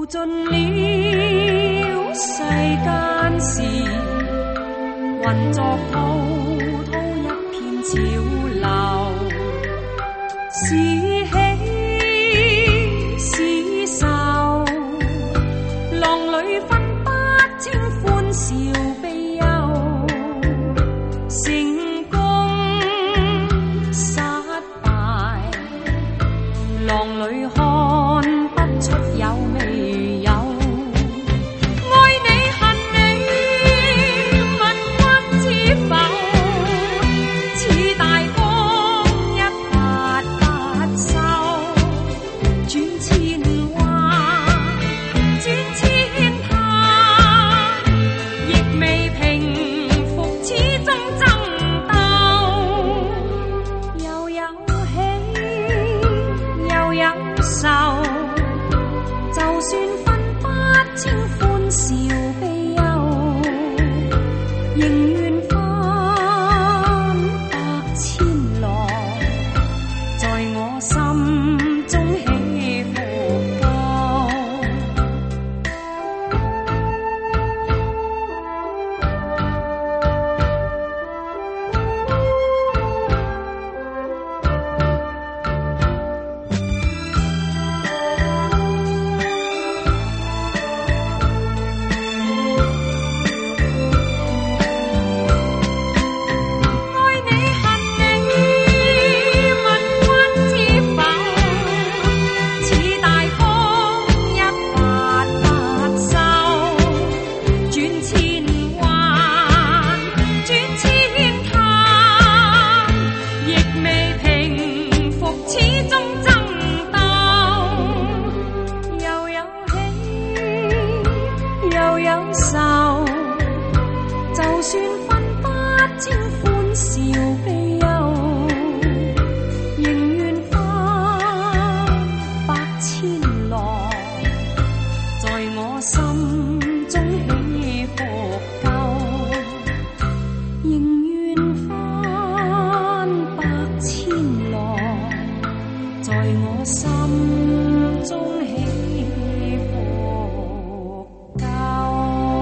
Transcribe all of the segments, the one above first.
尽了世間事，混作滔滔一片潮流，是喜是愁，浪裏分不清歡笑悲憂，成功失敗，浪裏看不出有未有。愛你恨你，問君知否？似大風一發不收，轉千彎，轉千灘，亦未平復，始終爭鬥，又有喜又有愁。就算分不清歡笑悲憂，仍願翻百千浪，在我心中起伏夠。就算分不清歡笑悲憂，仍願翻百千浪，在我心中起伏夠，仍願翻百千浪，在我心中起伏夠。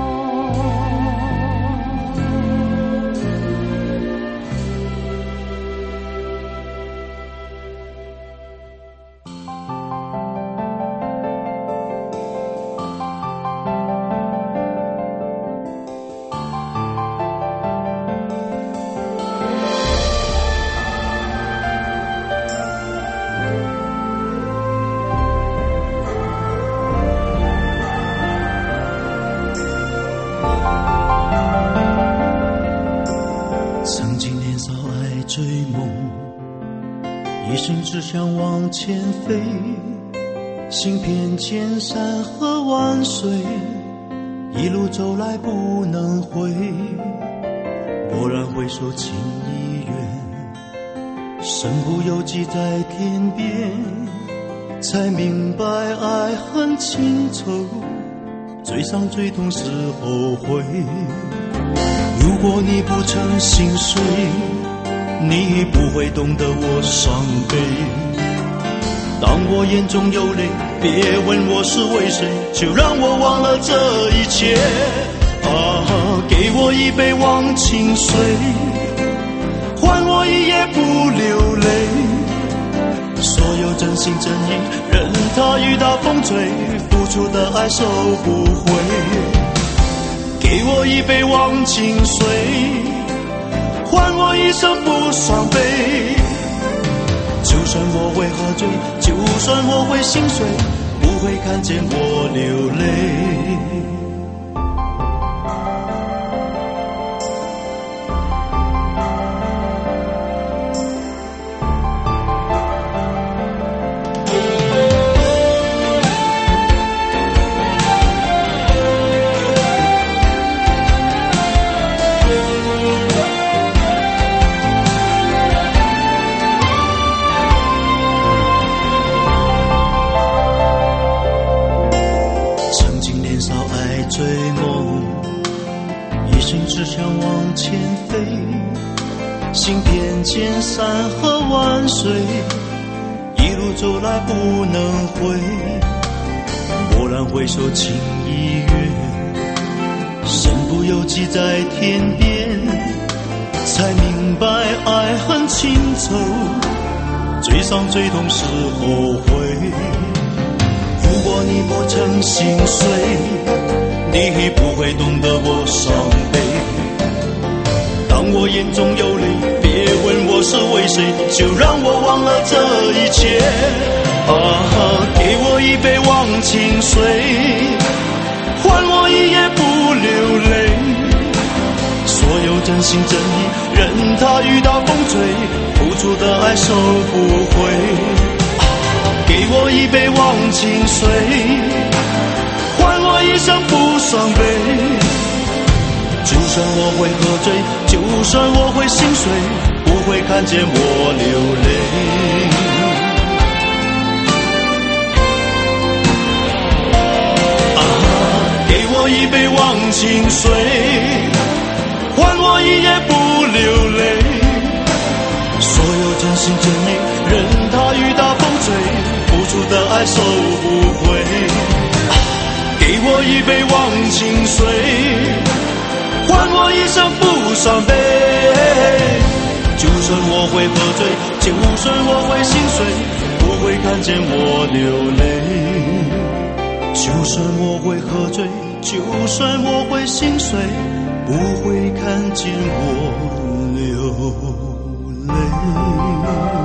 曾经年少爱追梦，一生只想往前飞，行遍千山和万水，一路走来不能回。蓦然回首，情已远，身不由己在天边，才明白爱恨情仇，最伤最痛是后悔。如果你不曾心碎，你不会懂得我伤悲。当我眼中有泪，别问我是为谁，就让我忘了这一切。给我一杯忘情水，换我一夜不流泪。所有真心真意，任它雨打风吹，付出的爱收不回。给我一杯忘情水，换我一生不伤悲。就算我会喝醉，就算我会心碎，不会看见我流泪。只想往前飞，行遍千山和万水，一路走来不能回。蓦蓦然回首情已远，身不由己在天边，才明白爱恨情仇，最伤最痛是后悔。如果你不曾心碎，你不会懂得我伤悲。当我眼中有泪，别问我是为谁，就让我忘了这一切。给我一杯忘情水，换我一夜不流泪。所有真心真意，任它雨打风吹，付出的爱收不回。给我一杯忘情水，换我一生不伤悲。就算我会喝醉，就算我会心碎，不会看见我流泪。给我一杯忘情水，换我一夜不流泪。所有真心真意，任它雨打风吹，付出的爱收不回。给我一杯忘情水，换我一生不伤悲。就算我会喝醉，就算我会心碎，不会看见我流泪。就算我会喝醉，就算我会心碎，不会看见我流泪。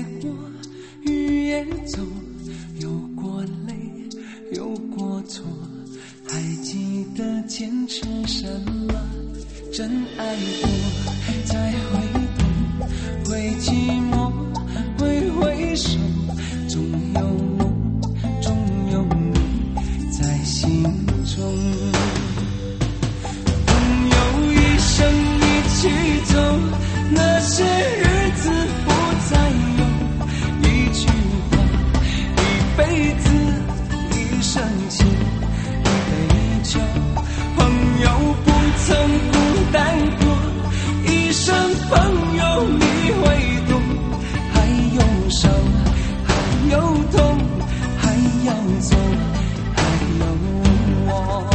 过，雨也走，有过泪，有过错，还记得坚持什么？真爱过，再回头，会寂寞，会回首，总有梦，总有你在心中。朋友一生一起走，那些日子不再有，一句话，一辈子，一生情，一杯酒。朋友不曾孤单过，一生朋友你会懂，还有伤，还有痛，还要走，还有我。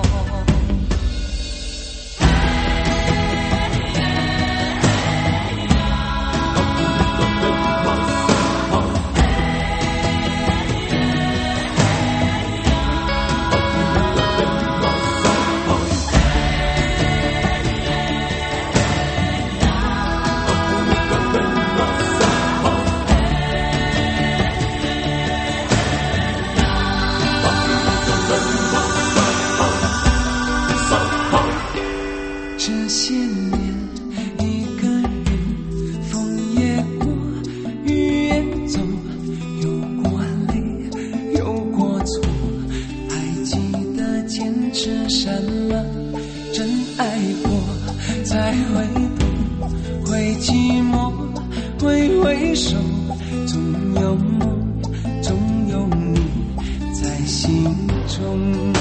这些年一个人，风也过，雨也走，有过泪，有过错，还记得坚持什么？真爱过，再回头，会寂寞，会回首，总有梦，总有你在心中。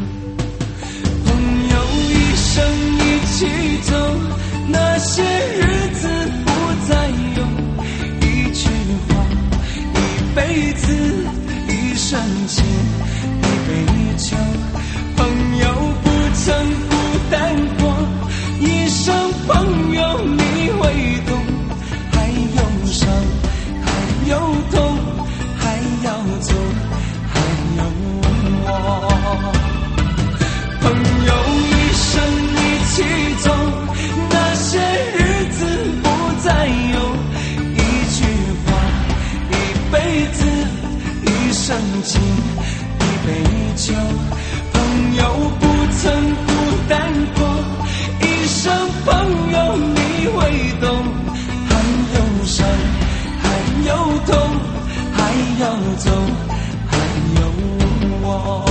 朋友一生一起走，那些日子不再有，一句话，一辈子，一生情，一杯酒。朋友不曾孤单过，一生朋友你会懂，还有伤，还有痛，还要走，还有我。朋友一生一起走，那些日子不再有，一句话，一辈子，一生情，一杯酒。朋友不曾孤单过，一生朋友你会懂，还有伤，还有痛，还要走，还有我。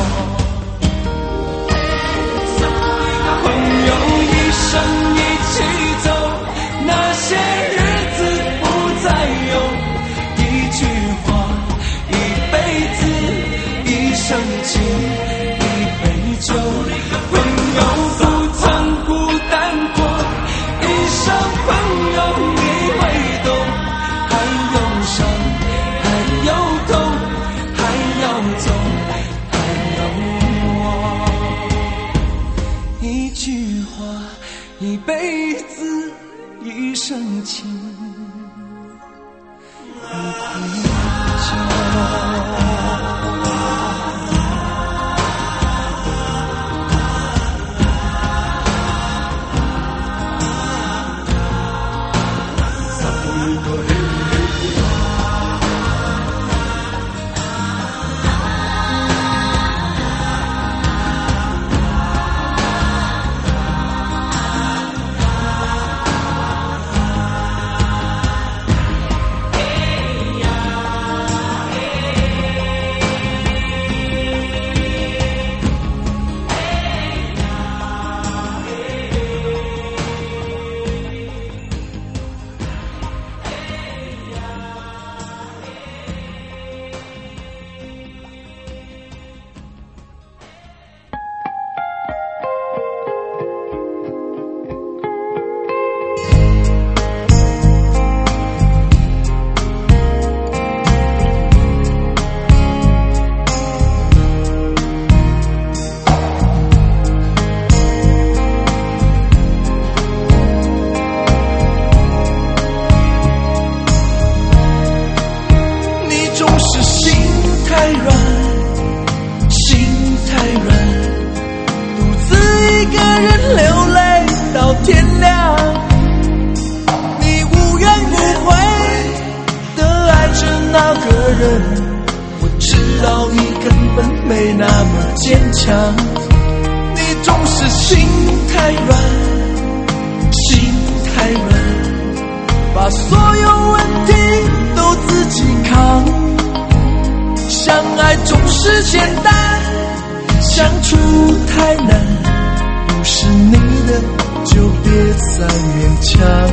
朋友一生一起走，那些日子不再有，一句话，一辈子，一生情，一杯酒。朋友不曾孤单过，一生朋友你会懂，还有伤，还有痛，还要走，还有我。一句话，一辈子，一生情，一杯酒。 那个人，我知道你根本没那么坚强，你总是心太软，心太软，把所有问题都自己扛。相爱总是简单，相处太难，不是你的就别再勉强。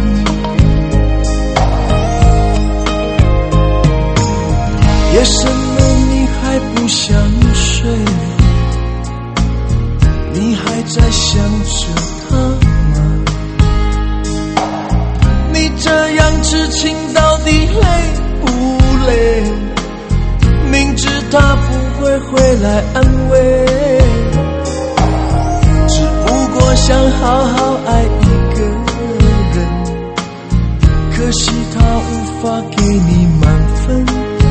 夜深了你还不想睡，你还在想着他吗？你这样痴情到底累不累？明知他不会回来安慰，只不过想好好爱一个人，可惜他无法给你满分，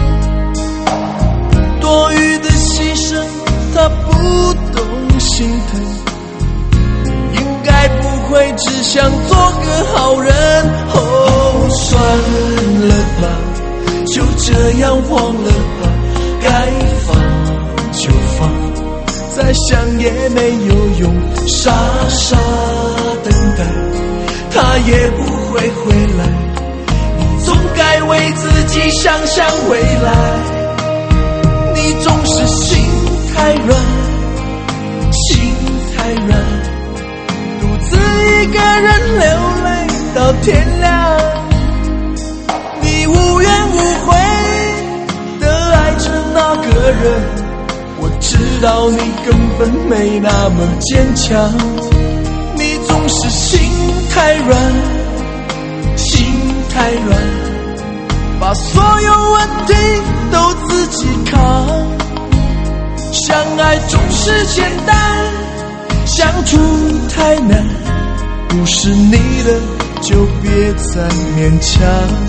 多余的牺牲他不懂心疼，你应该不会只想做个好人。哦，算了吧，就这样忘了吧，该放就放，再想也没有用，傻傻等待他也不会回来，你总该为自己想想未来。你总是心太软，心太软，独自一个人流泪到天亮，你无怨无悔的爱着那个人，我知道你根本没那么坚强，你总是心太软，心太软，把所有问题都自己扛。相爱总是简单，相处太难，不是你的就别再勉强。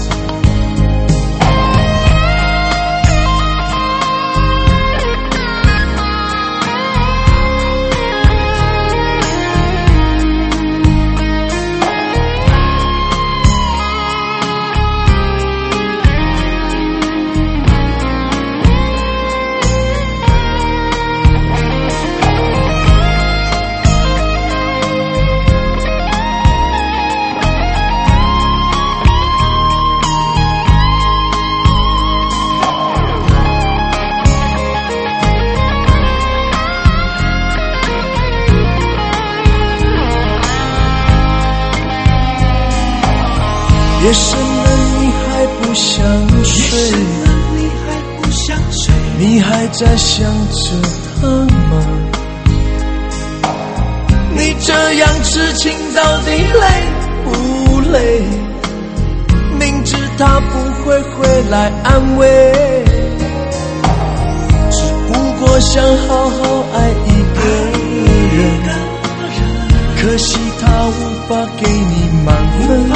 夜深了你还不想睡，你还在想着他吗？你这样痴情到底累不累？明知他不会回来安慰，只不过想好好爱一个人，可惜他无法给你满分，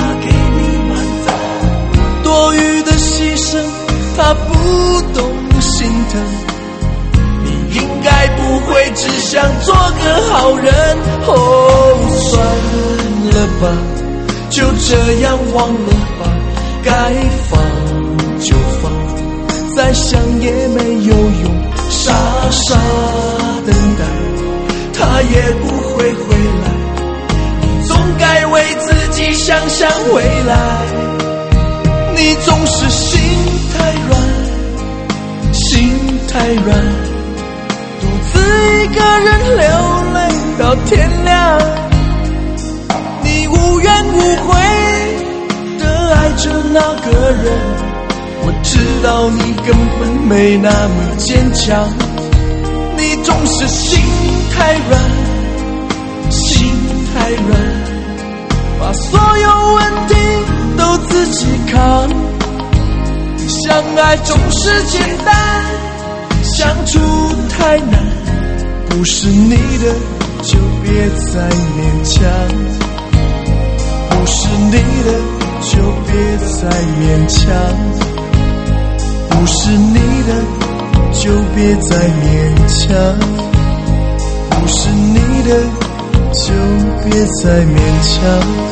多余的牺牲他不懂心疼，你应该不会只想做个好人。哦，算了吧，就这样忘了吧，该放就放，再想也没有用，傻傻等待他也不会回来，你总该为自己想想未来。你总是心太软，心太软，独自一个人流泪到天亮，你无怨无悔的爱着那个人，我知道你根本没那么坚强，你总是心太软，心太软，把所有问题都自己扛。相爱总是简单，相处太难，不是你的就别再勉强，不是你的就别再勉强，不是你的就别再勉强，不是你的就别再勉强。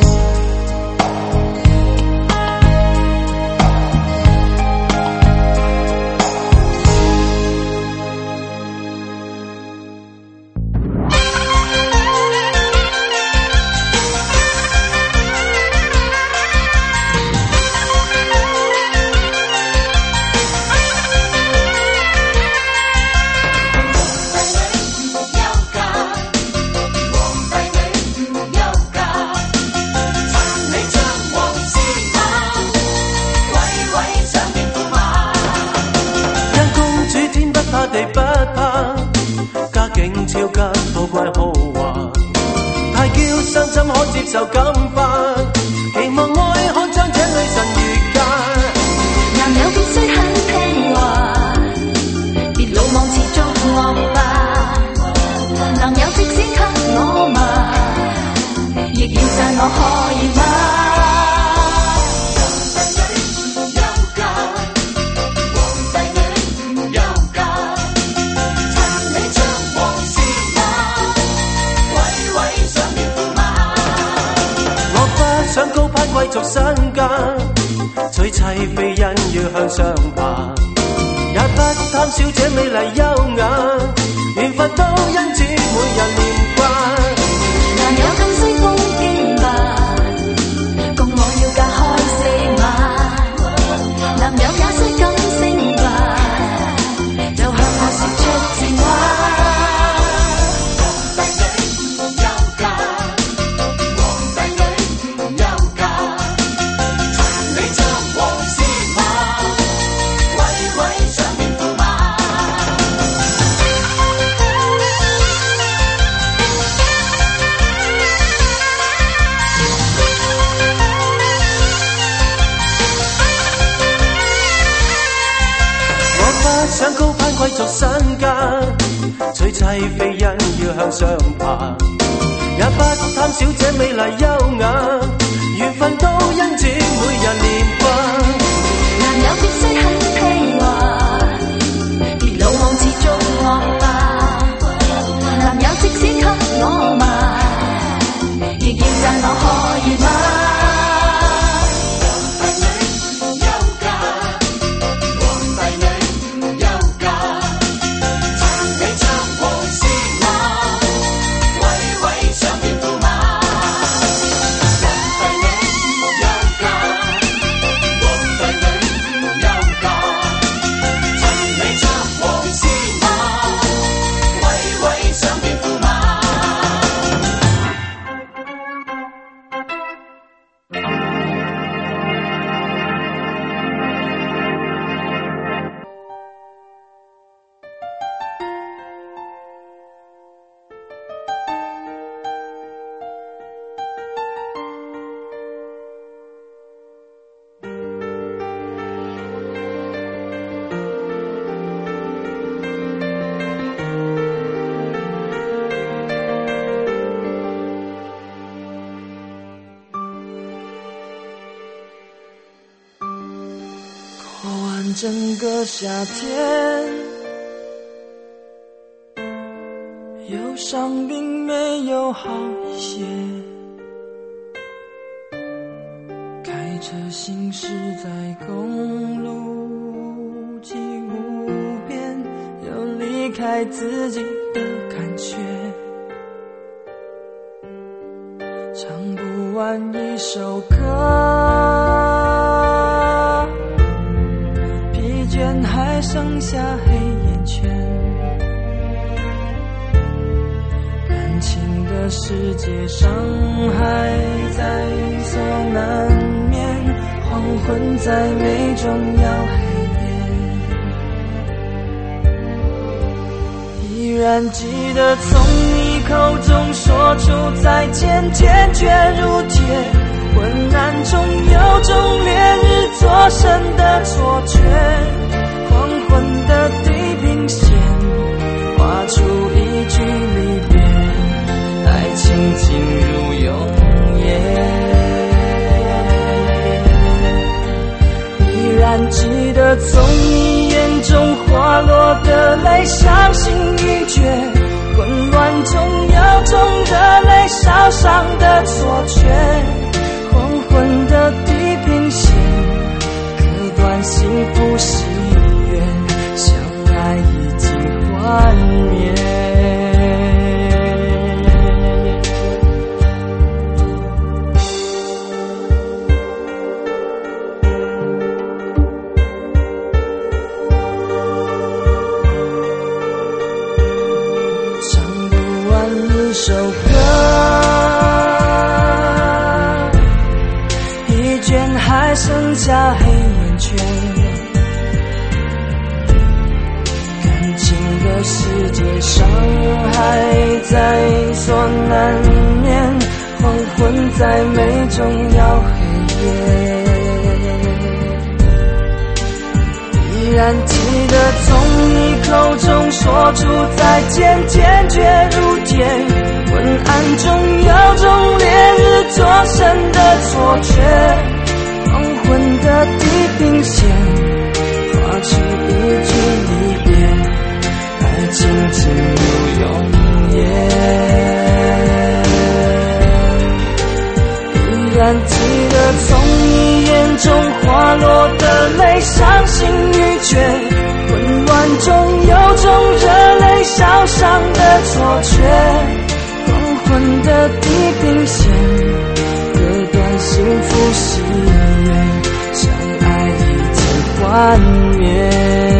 笑吉好怪豪華，太嬌生怎可接受感化？期望愛可將這女神越界。 男友必須很聽話，別魯莽持續惡霸。男友即使給我嘛，亦要讚我可以嗎？ 想高攀貴族身家，娶妻非因要向上爬，也不貪小姐美麗優雅，緣分都因此每日連掛。 男友更需風經吧，共我要隔開4碼，男友也需感性吧，就向我說出情話。 想高攀貴族身家，娶妻非因要向上爬，也不貪小姐美麗優雅，緣分都因此每日連掛。 男友必須很聽話，別魯莽持續惡霸。男友即使給我嘛，亦要讚我可以嗎？ 整个夏天，忧伤并没有好一些，开车行驶在公路际无边，有离开自己的感觉，唱不完一首歌，还剩下黑眼圈，感情的世界伤害在所难免，黄昏再美终要黑夜，依然记得从你口中说出再见，坚决如铁，昏暗中有种烈日灼身的错觉，黄昏的地平线画出一句离别，爱情进入永夜，依然记得从你眼中滑落的泪，伤心欲绝，混乱中有种热泪烧伤的错觉，黄昏的地平线割断幸福喜悦，相爱已经幻灭。唱不完一首歌，一卷还剩下黑眼圈，感情的这世界上还在所难免，黄昏在美中要黑夜。依然记得从你口中说出再见，坚决如铁，昏暗中有种烈日灼身的错觉，黄昏的地平线划出一句离别，爱情进入永夜。依然记得从你眼中滑落的泪，伤心欲绝，混乱中有种热泪烧伤的错觉，黄昏的地平线割断幸福喜悦，相爱已经幻灭。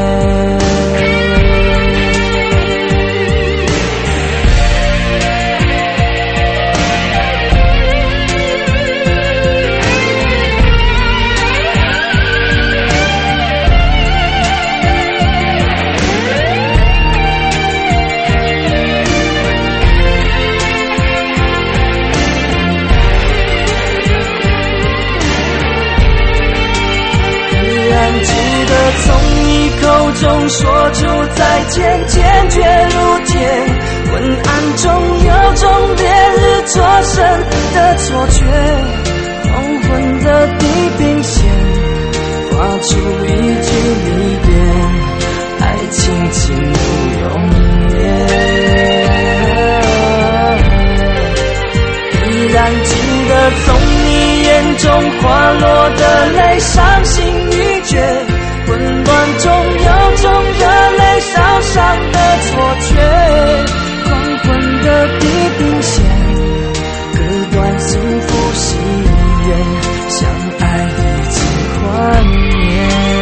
从你口中说出再见，坚决如铁，昏暗中有种烈日灼身的错觉，黄昏的地平线划出一句离别，爱情进入永夜。依然记得从你眼中滑落的泪，伤心欲绝，混乱中有种热泪烧伤的错觉，黄昏的地平线割断幸福喜悦，相爱已经幻灭。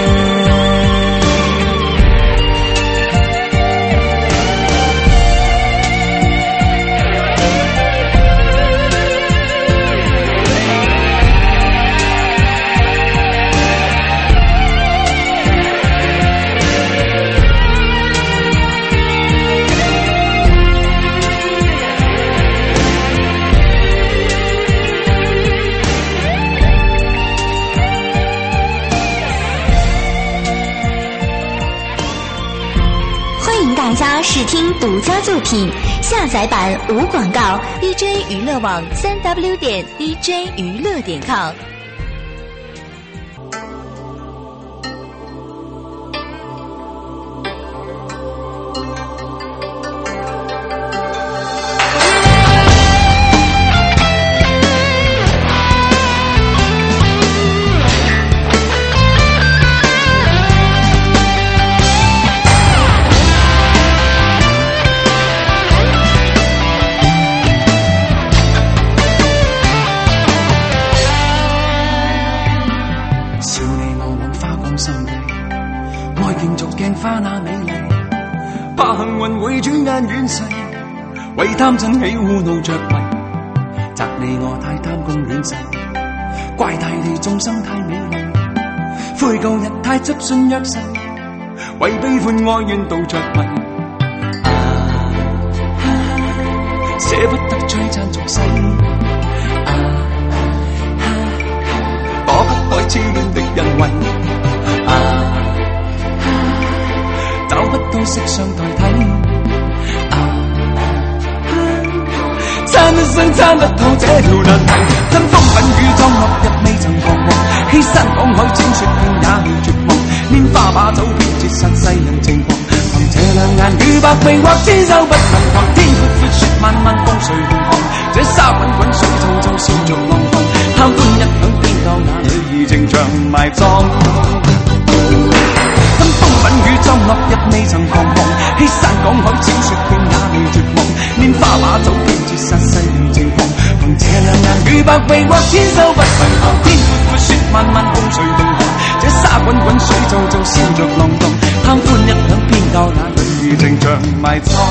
大家试听独家作品，下载版无广告 ，DJ 娱乐网3w.dj 娱乐.com。 為貪嗔喜惡怒着迷，責你我太貪功戀勢，怪大地眾生太美麗，悔舊日太執信約誓，為悲歡哀怨妒着迷。捨不得璀璨俗世，躲不開痴戀的人為，找不到色相代替。參一生參不透這條難題，跟風品與裝落日未曾彷徨，欺山趕海千雪遍也未絕望，拈花把酒偏折殺世人情狂，憑這兩眼與百臂或千手不能防，天闊闊雪漫漫風隨浪航，這沙滾滾水皺皺笑着浪蕩，貪歡一晌偏教那女兒情長埋葬。跟風品與裝落日未曾彷徨，欺山趕海千雪遍也未絕望，拈花把酒偏折殺世人情狂，憑這兩眼與百臂或千手不能防，天闊闊雪漫漫風隨浪航，這沙滾滾水皺皺笑着浪蕩，貪歡一晌偏教那女兒情長埋葬。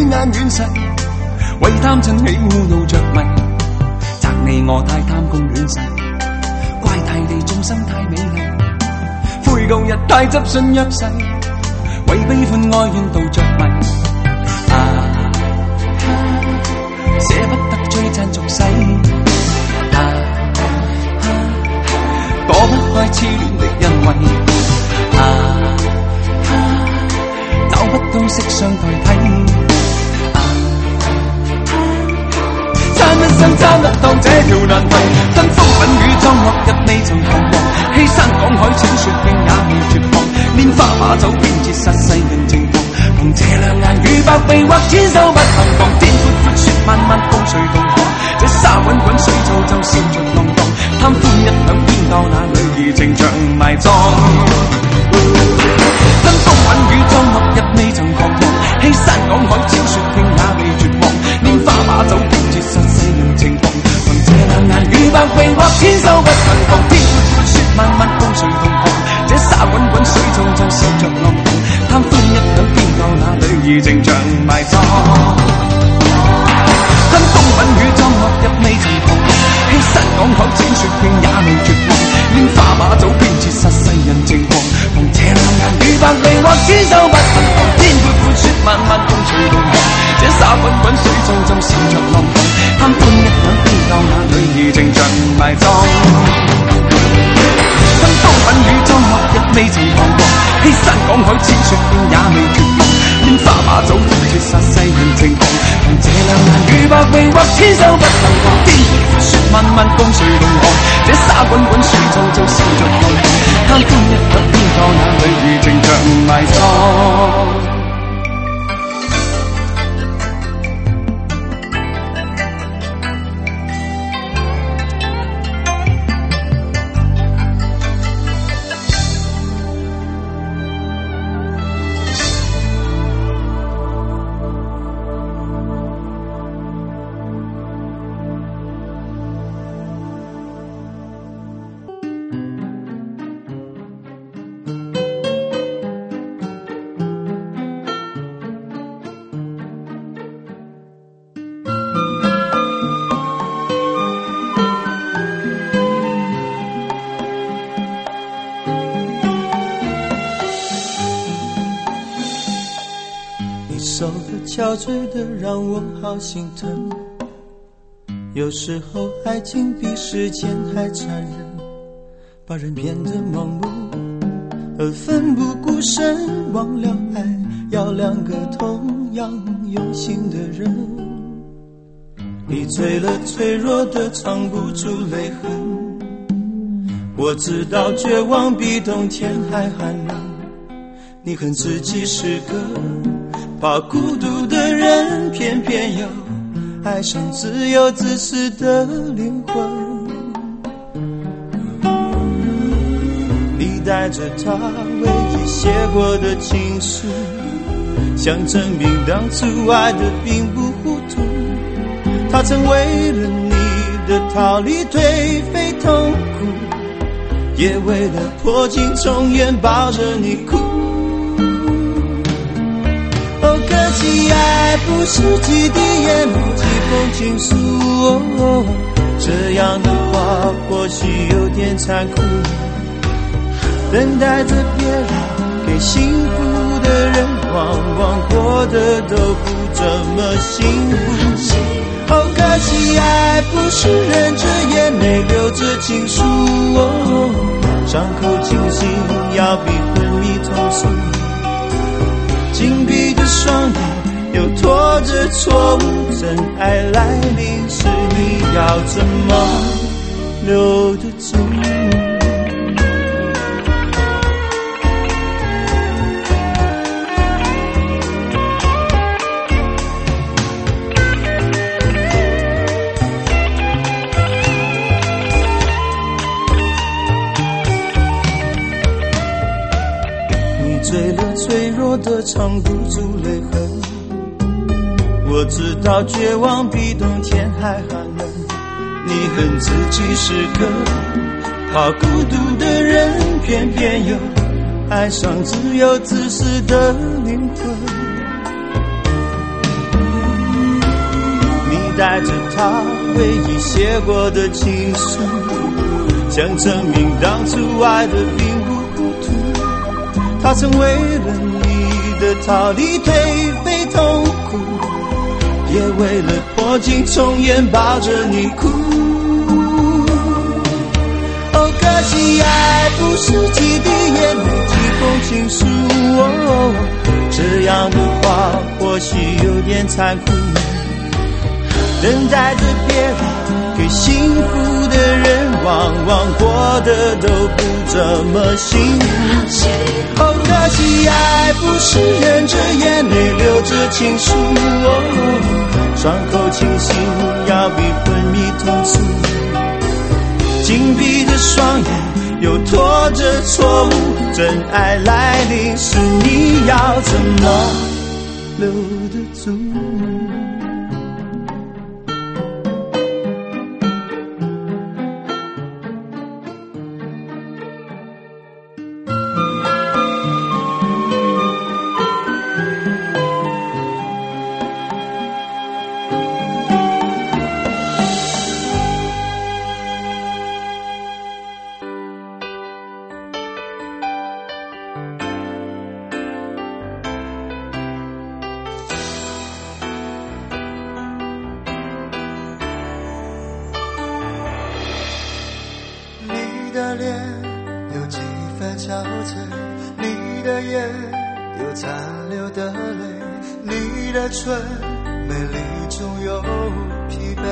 眼遠逝，為貪嗔喜惡怒着迷，責你我太貪功戀勢，怪大地眾生太美麗，悔舊日太執信約誓，為悲歡哀怨妒着迷。捨不得璀璨俗世，躲不開痴戀的恩惠，找不到色相代替，參一生參得當這條難題，跟風品與裝落日未曾彷徨，欺山趕海淺雪徑也未絕望，拈花把酒偏折殺世人情狂，同這兩眼與百臂或千手不能防，天闊闊雪漫漫風隨同航，這沙滾滾水皱皱笑着浪蕩，貪歡一晌邊教那女兒情長埋葬，跟風品與裝落日未曾彷徨，欺山趕海淺雪徑也未絕望，拈花把酒偏折殺世人情狂，憑這兩眼與百臂或千手不能防，天闊闊雪漫漫風隨同航，這沙滾滾水皱皱笑着浪蕩，貪歡一晌邊教那女兒情長埋葬，跟風品與裝落日未曾彷徨，欺山趕海淺雪徑也未絕望，拈花把酒偏折殺世人情狂，憑這兩眼與百臂或千手不能防，天闊闊雪漫漫風隨同航，這沙滾滾水皱皱笑着浪蕩，貪歡一晌邊教那女兒情長埋葬，跟風品與裝落日未曾彷徨，欺山趕海淺雪徑也未絕望，拈花把酒偏折殺世人情狂，憑這兩眼與百臂或千手不能防，天闊闊雪漫漫風隨同航，這沙滾滾水皱皱笑着浪蕩，貪歡一晌邊教那女兒情長埋葬。 手的憔悴的让我好心疼，有时候爱情比时间还残忍，把人变得盲目而奋不顾身，忘了爱要两个同样用心的人。你醉了脆弱的藏不住泪痕，我知道绝望比冬天还寒冷，你恨自己是个怕孤独的人，偏偏又爱上自由自私的灵魂。你带着他唯一写过的情书，想证明当初爱的并不糊涂。他曾为了你的逃离颓废痛苦，也为了破镜重圆抱着你哭。可惜爱不是几滴眼泪几封情书，这样的话或许有点残酷。等待着别人给幸福的人，往往过得都不怎么幸福。可惜爱不是忍着眼泪流着情书，伤口清醒要比昏迷痛楚。紧闭着双眼又拖着错误，真爱来临时你要怎么留得住？醉了脆弱的藏不住泪痕，我知道绝望比冬天还寒冷，你恨自己是个怕孤独的人，偏偏又爱上自由自私的灵魂。 待着他唯一写过的情书，想证明当初爱的并不糊涂。他曾为了你的逃离颓废痛苦，也为了破镜重圆抱着你哭。哦，可惜爱不是几滴眼泪几封情书，这样的话或许有点残酷。等待着别人给幸福的人，往往过得都不怎么幸福。哦，可惜爱不是忍着眼泪流着情书，伤口清醒要比昏迷痛楚。紧闭着双眼又拖着错误，真爱来临时你要怎么留得住？ 你的脸有几分憔悴，你的眼有残留的泪，你的唇美丽中有疲惫。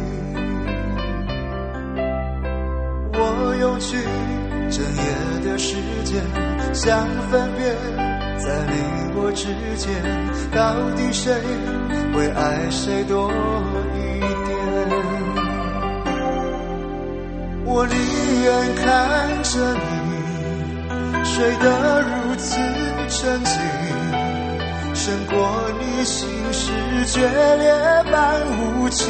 我用去整夜的时间想分辨，在你我之间到底谁会爱谁多一点。我宁愿看着你睡得如此沉静，胜过你心事决裂般无情。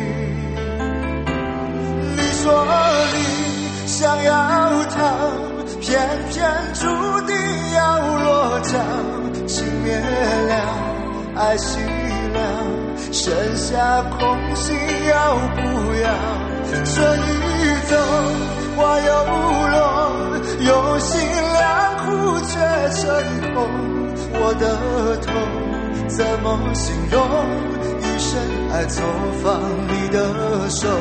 你说你想要逃，偏偏注定要落脚，情灭了，爱熄了，剩下空心要不要？这一走花又落，用心良苦却成空。我的痛怎么形容？一生爱错放你的手。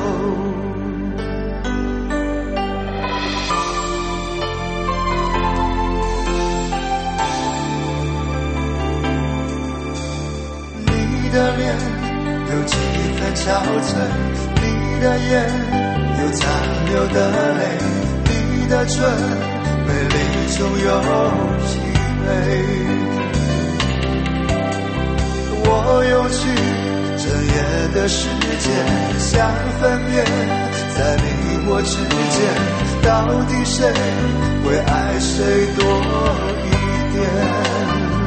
你的脸有几分憔悴，你的眼有残留的泪，你的唇美丽中有疲惫。我用去整夜的时间想分辨，在你我之间到底谁会爱谁多一点。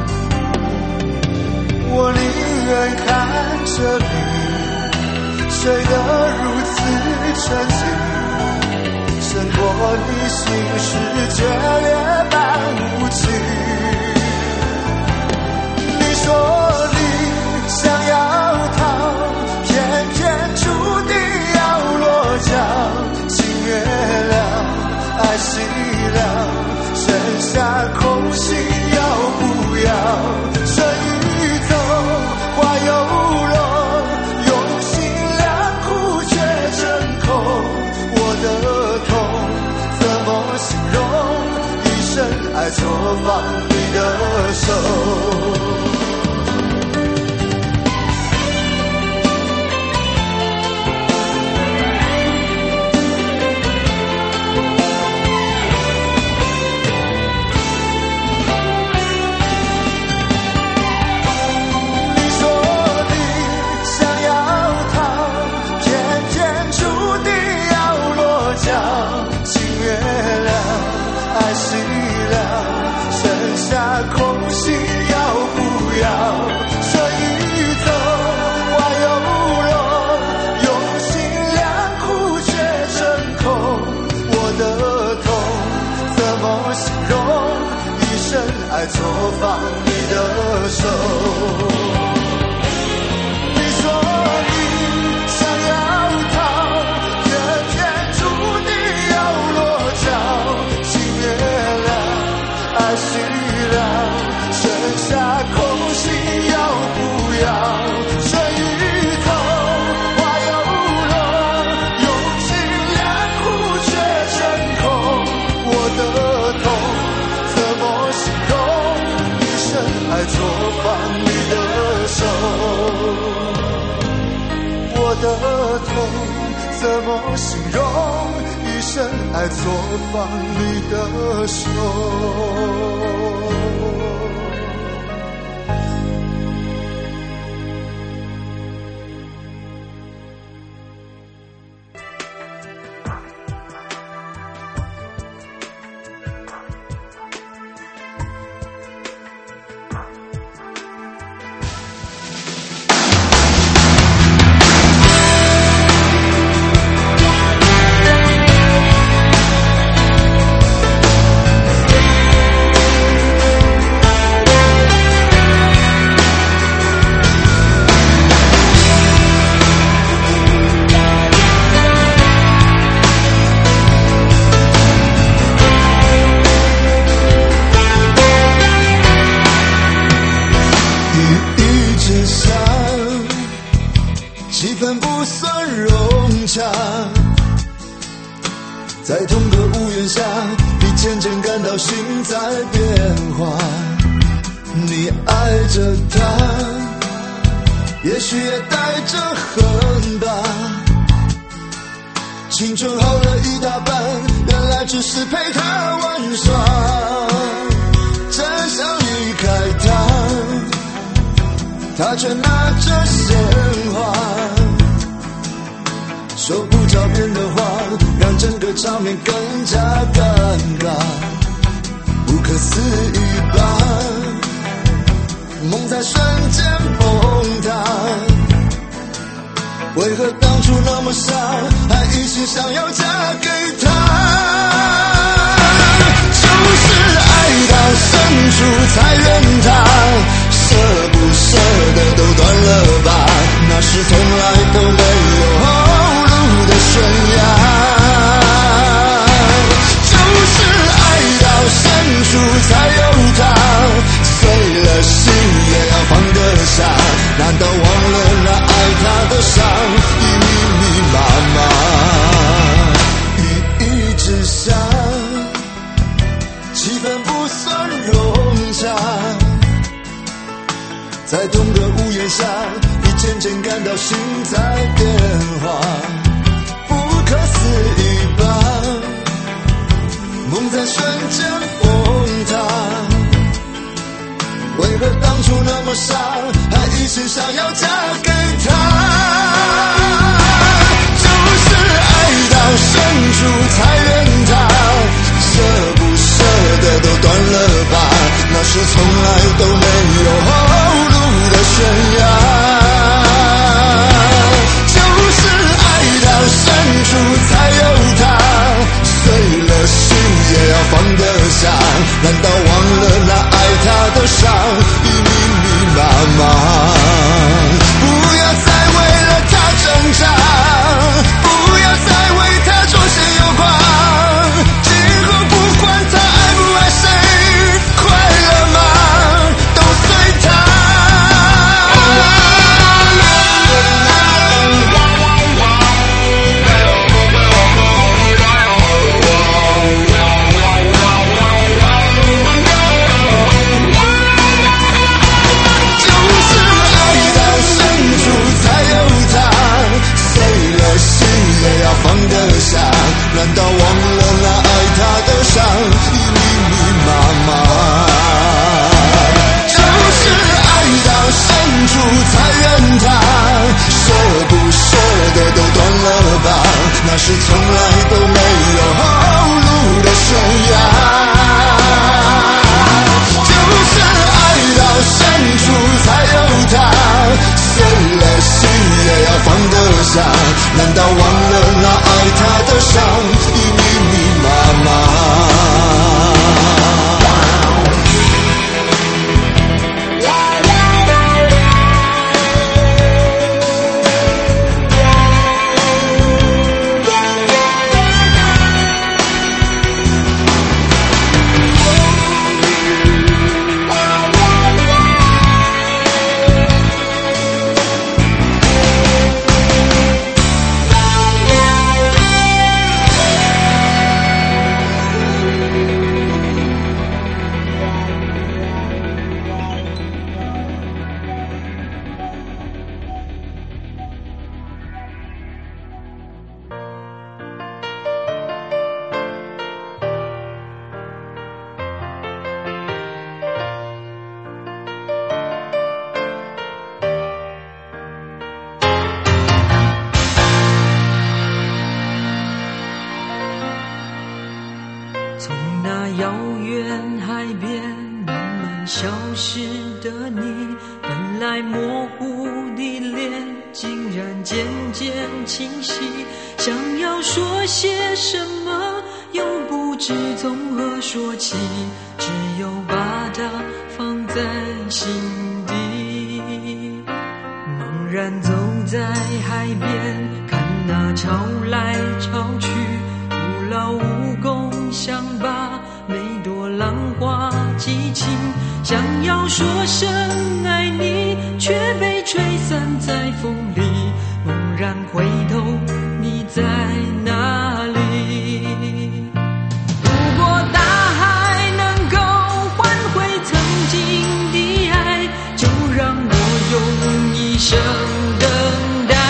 我宁愿看着你睡得如此沉静，胜过你心事决裂般无情。你说你想要逃，偏偏注定要落脚，情灭了，爱熄了，剩下空心要不要？这一走花又落，用心良苦却成空。我的痛怎么形容？一生爱错放你的手。空心要不要？这一走花又落，用心良苦却成空。我的痛怎么形容？一生爱错放你的手。你说你爱错放你的手，我的痛怎么形容？一生爱错放你的手。 在同个屋檐下，你渐渐感到心在变化。你爱着他，也许也带着恨吧。青春耗了一大半，原来只是陪他玩耍。真想离开他，他却拿着鲜花。说不着边的话，让整个场面更加尴尬，不可思议吧？梦在瞬间崩塌，为何当初那么傻，还一心想要嫁给他？就是爱到深处才怨他，舍不舍得都断了吧？那是从来都没有的悬崖，就是爱到深处才有他，碎了心也要放得下。难道忘了那爱他的伤已密密麻麻？雨一直下，气氛不算融洽。在同个屋檐下，你渐渐感到心在变化。不可思议吧，梦在瞬间崩塌，为何当初那么傻，还一心想要嫁给他？就是爱到深处才怨他，舍不舍得都断了吧？那是从来都没有后路的悬崖。深处才有他，碎了心也要放得下。难道忘了那爱他的伤已密密麻麻？不要再为了他挣扎，不要再为他左闪右晃。今后不管他爱不爱谁，快乐吗？都随他。也要放得下，难道忘了那爱他的伤已密密麻麻？就是爱到深处才怨他，舍不舍得都断了吧？那是从来都没有后路的悬崖。就是爱到深处才有他，碎了心也要放得下。难道忘了那爱他的伤已密密麻麻？ 时的你，本来模糊的脸竟然渐渐清晰，想要说些什么又不知从何说起，只有把它放在心底。茫然走在海边，看那潮来潮去，徒劳无功，想把每朵浪花记清，想要说声爱你，却被吹散在风里。猛然回头，你在哪里？如果大海能够换回曾经的爱，就让我用一生等待。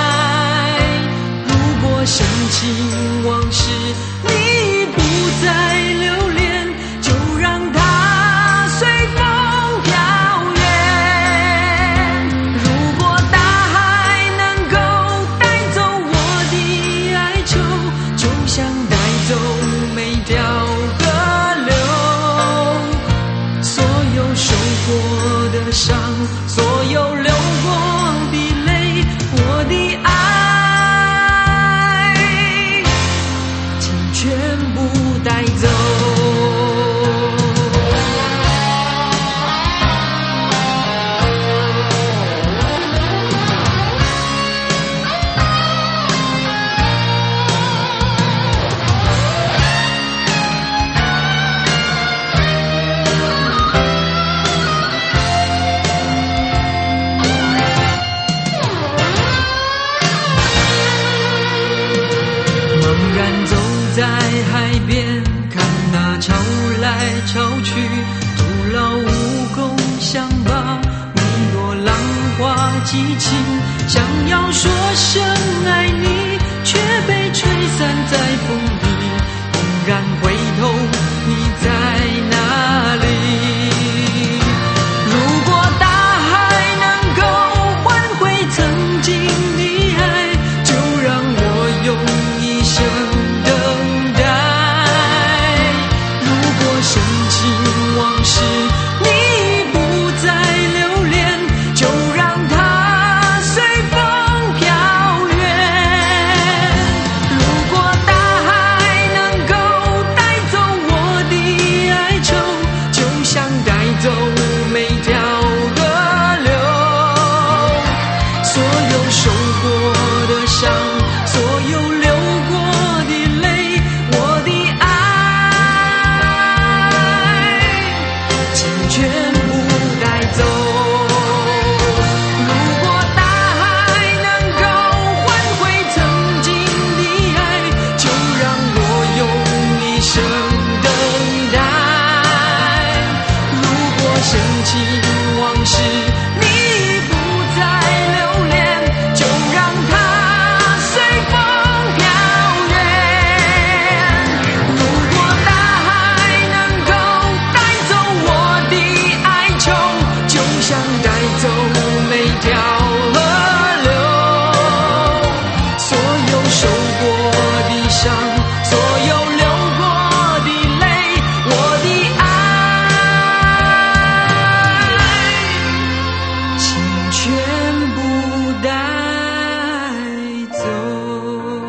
如果深情往事你不再留恋，就让它随风飘远。如果大海能够带走我的哀愁，就像带走每条河流。所有受过的伤，所有流过的泪，我的爱请全部带走。茫然走在海边，看那潮来潮去，徒劳无功，想把每朵浪花记清，想要说声爱你，却被吹散在风里。猛然回头，你在哪里？如果大海能够换回曾经的爱，就让我用一生等待。如果深情往事你不再留恋，就让它随风飘远。如果大海能够带走我的哀愁，就像带走每条河流。所有受过的伤，所有流过的泪，我的爱请全部带走。如果大海能够换回曾经的爱，就让我用一生等待。如果深情往事你不再留恋，就让它随风飘远。如果大海能够带走我的哀愁，就像带走每条河流。所有受过的伤，所有流过的泪，我的爱请全部带走。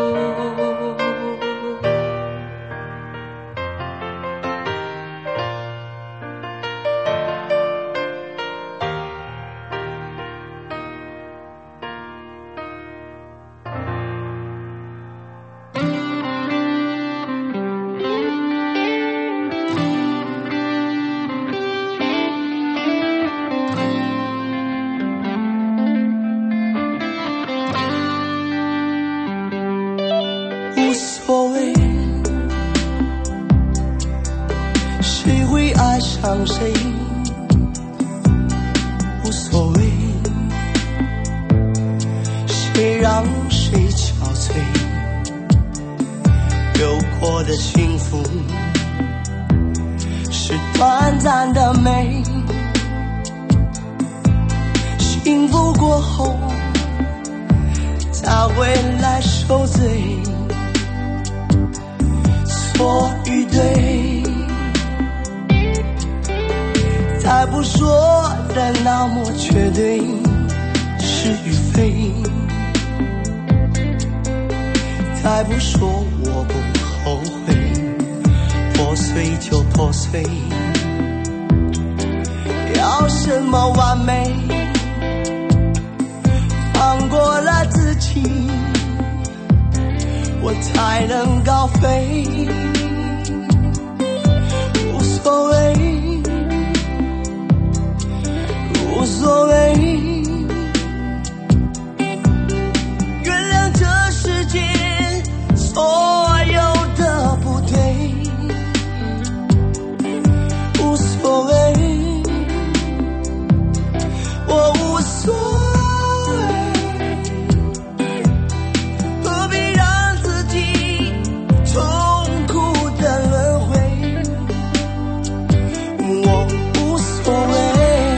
无所谓，谁会爱上谁，无所谓，谁让谁憔悴。有过的幸福是短暂的美，幸福过后才会来受罪。错与对，在再不说的那么绝对是与非，再不说我不后悔，破碎就破碎，要什么完美？放过了自己，我才能高飞。无所谓，无所谓，原谅这世界所有的不对。无所谓，我无所谓，何必让自己痛苦的轮回？我无所谓。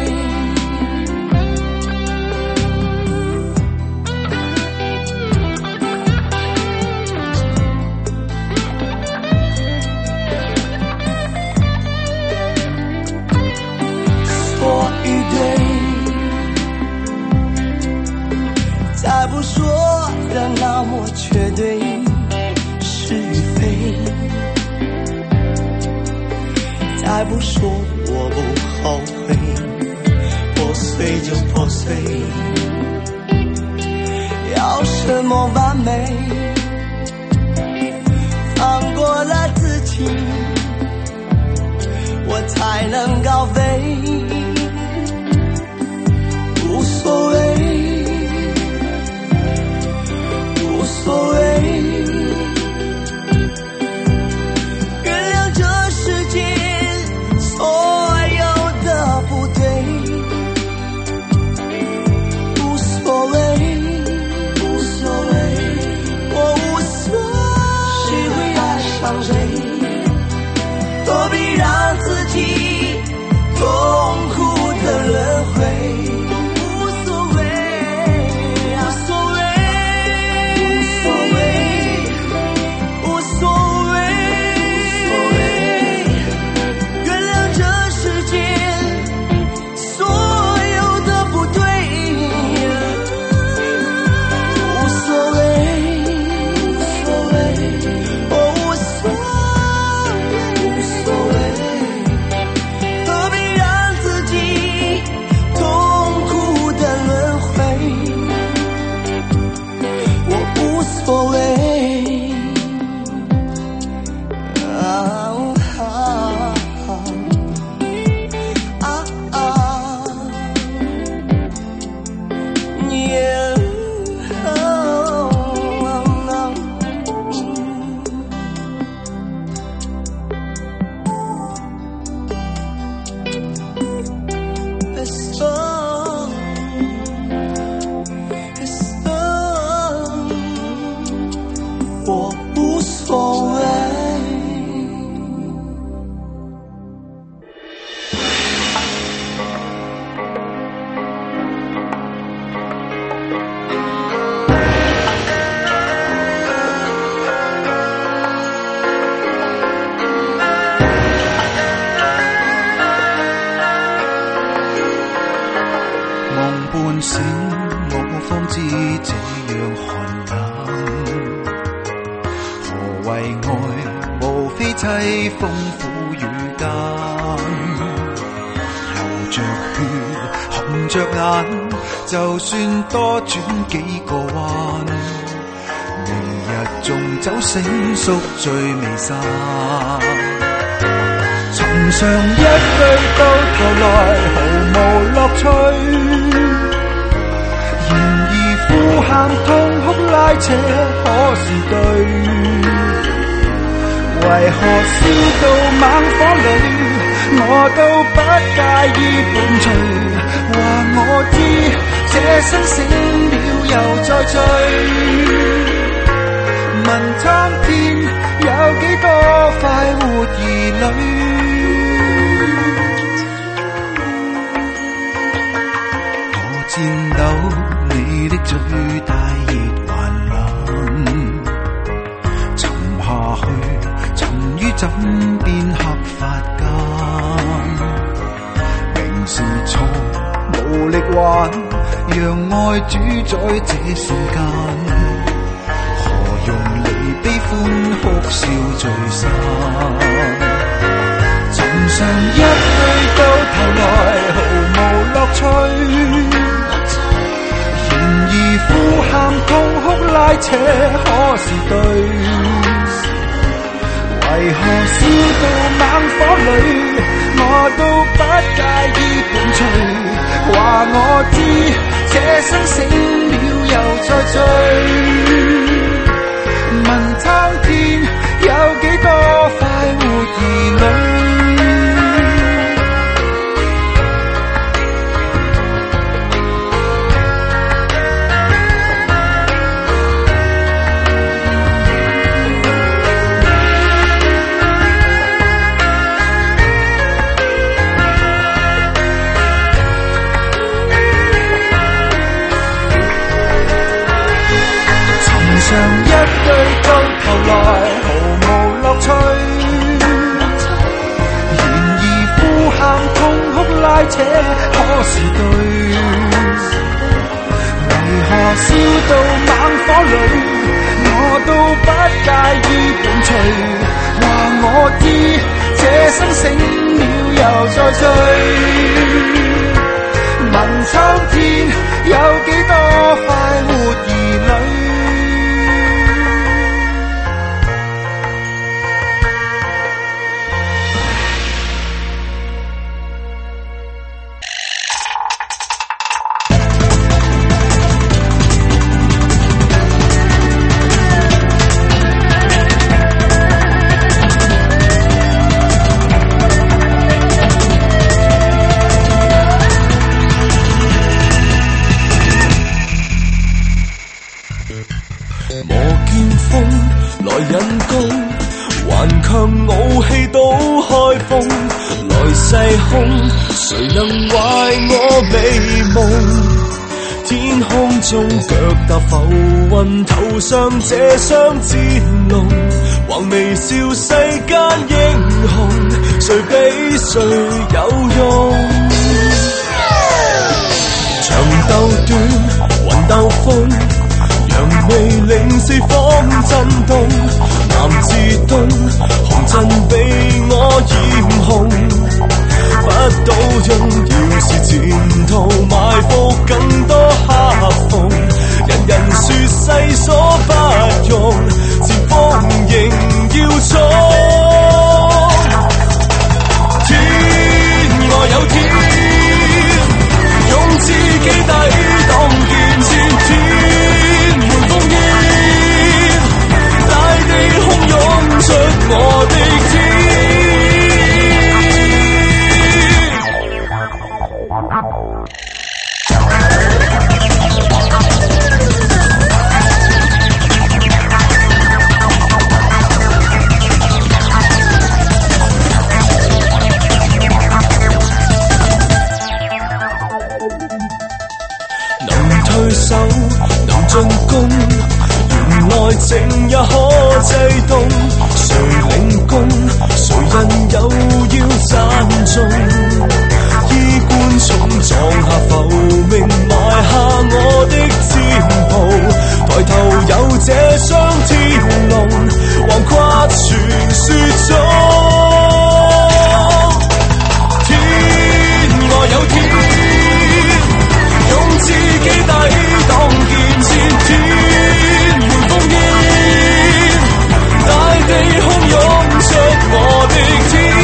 错与对，再不说的那么绝对是与非，再不说我不后悔，破碎就破碎，要什么完美？放过了自己，我才能高飞。无所谓，无所谓，原谅这世界所有的不对。无所谓，无所谓，我无所谓，谁会爱上谁？何必让自己痛苦的轮回？我无所谓。 夢半醒，我方知這樣寒冷。何謂愛？無非凄風苦雨間，流着血，紅着眼，就算多轉幾個彎，明日縱酒醒宿醉未散。尋常一對到頭來毫無樂趣。然而呼喊痛哭拉扯可是對，為何燒到猛火裏我都不介意伴隨？話我知這生死了又再聚，問蒼天有幾多快活兒女？我戰鬥你的最大熱還冷，沉下去，沉於枕邊黑髮間，明慣，讓愛主宰這世間。何用離悲歡哭笑聚散？尋常一對到頭來毫無樂趣。然而呼喊痛哭拉扯可是對？為何燒到猛火裏，我都不介意伴隨？話我知，這生醒了又再醉。問蒼天，有幾多快活兒女？一對到頭來毫無樂趣，然而呼喊痛哭拉扯可是對？為何燒到猛火裏，我都不介意伴隨？話我知，這生醒了又再醉。問蒼天，有幾多快活兒女？ 誰能壞我美夢？天空中腳踏浮雲，頭上這雙戰龍，橫微笑世間英雄，誰比誰有用？長鬥短，雲鬥風，揚眉令四方震動。南至東，紅塵被我染紅。不倒用，要是前途埋伏更多客逢，人人說世所不容，前鋒仍要衝。天外有天，用自己抵擋劍戰，天門烽煙，大地洶湧出我的天。手能進攻，原來情也可制動。誰領功，誰人又要讚頌？衣冠重撞下浮名，埋下我的戰袍。抬頭有這雙天龍，橫跨傳說中。天外有天，用自己抵擋劍戰，天門烽煙，大地洶湧出我的天。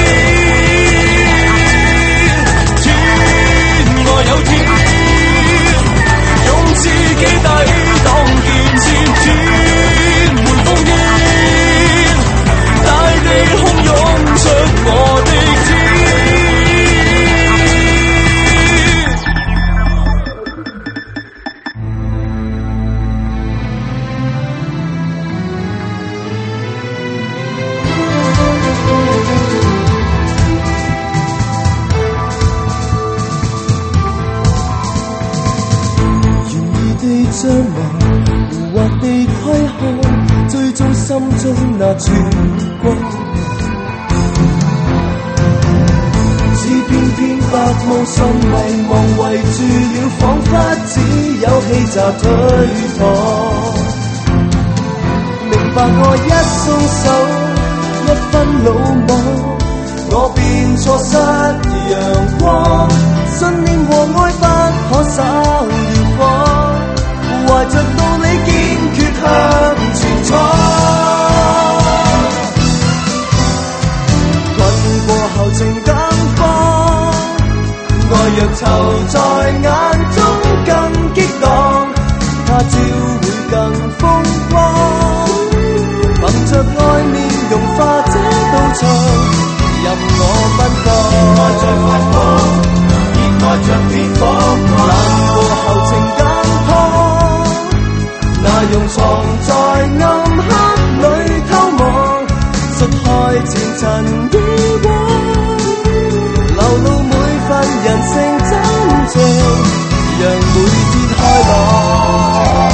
天外有天，用自己抵擋劍戰，天門烽煙，大地洶湧出我的天。將來胡或地窺看，追蹤心中那曙光。只偏偏白霧滲迷茫，圍住了法只有氣閘推搪。明白我一鬆手，一分魯莽，我便錯失陽光。信念和愛不可稍遙放，懷着道理堅決向前闖。困過後情更慌，愛若囚在眼中更激盪，他朝會更風光。憑着愛面融化這道牆，任我奔放。愛在發光，熱愛着烈火光。難過後情更慌，那用藏在暗黑裏偷望，摔開前塵以往，流露每份人性真情，讓每天開朗。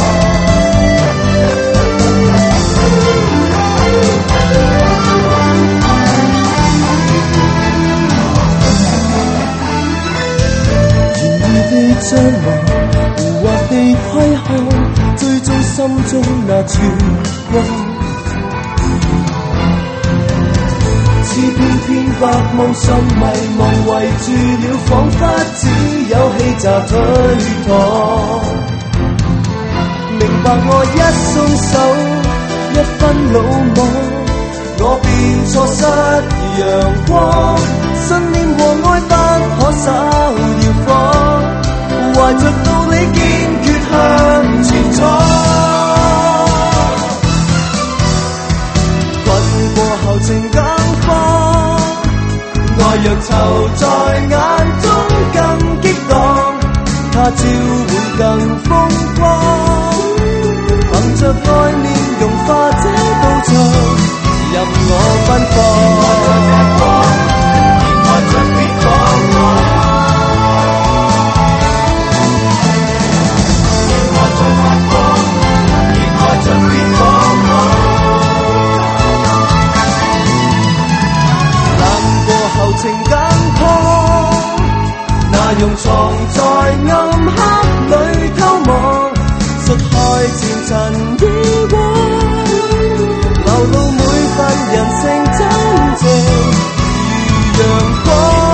將來胡畫地窺看，追蹤心中那曙光。似片片白夢上迷茫圍住了，彷彿只有氣閘推搪。明白我一鬆手，一分魯莽，我便錯失陽光。信念和愛不可稍遙放，懷着道理堅決向前闖。困過後情更慌，愛若囚在眼中更激盪，他朝會更風光。憑着愛面融化這道牆，任我奔放。愛着烈火光，熱愛在發光，熱愛着烈火光。難過後情更慌，那用藏在暗黑裏偷望，摔開前塵以往，流露每份人性真情。陽光，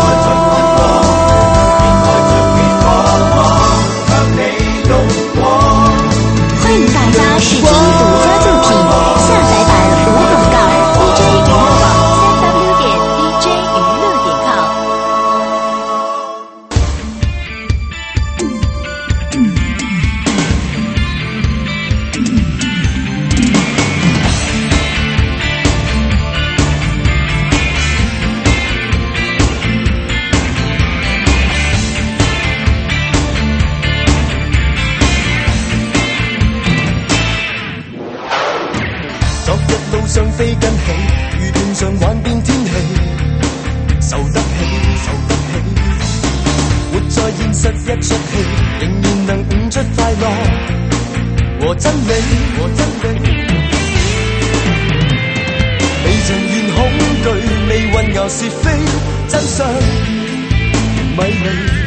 歡迎大家試聽獨家作品，下載版無廣告 DJ 娛樂網 3w.dj娛樂.com。 上飛緊起，如天上幻變天氣，受得起，受得起。活在現實一出戲，仍然能悟出快樂和真理，和真理。未曾願恐懼，未混淆是非，真相迷離。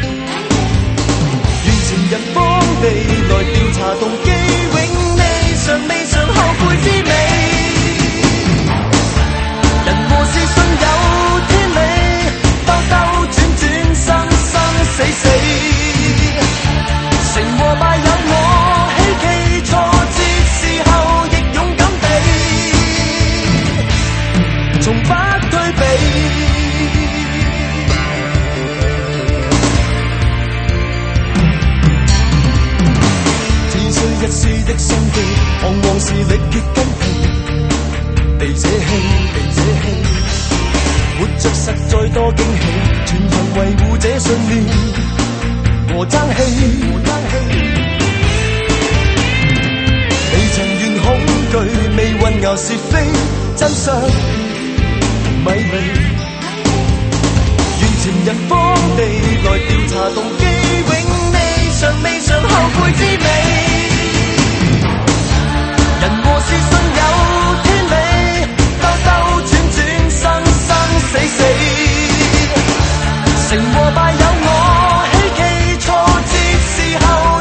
願情人幫你來調查動機，永未嘗後悔之美。人和事信有天理，兜兜轉轉，生生死死，成和敗有我希冀，挫折時候亦勇敢地，從不退避。只需一絲的心機，往往是力竭筋疲，地這氣。活着實在多驚喜，全人維護這信念和爭氣。未曾願恐懼，未混淆是非，真相迷離。願情人幫你來調查動機，永未嘗後悔之美。人和事信有天理，兜兜轉轉，生生死死，成和敗有我希冀，挫折時候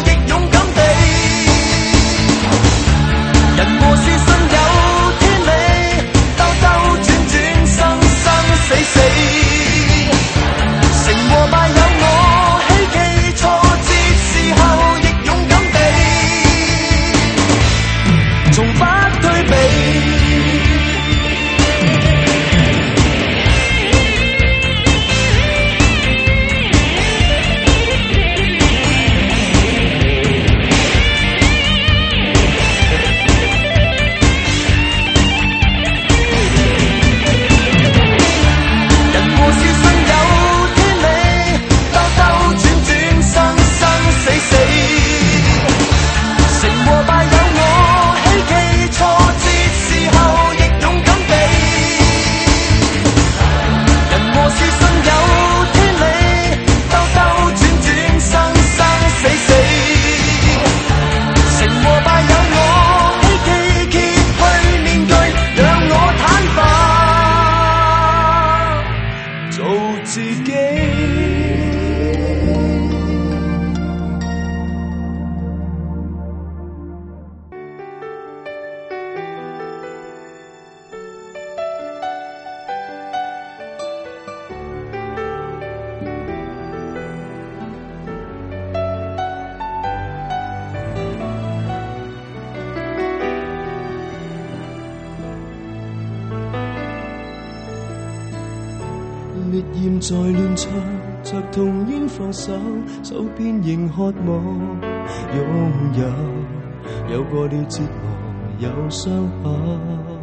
念在亂唱着痛應放手，手邊仍渴望擁有過了折磨有傷口，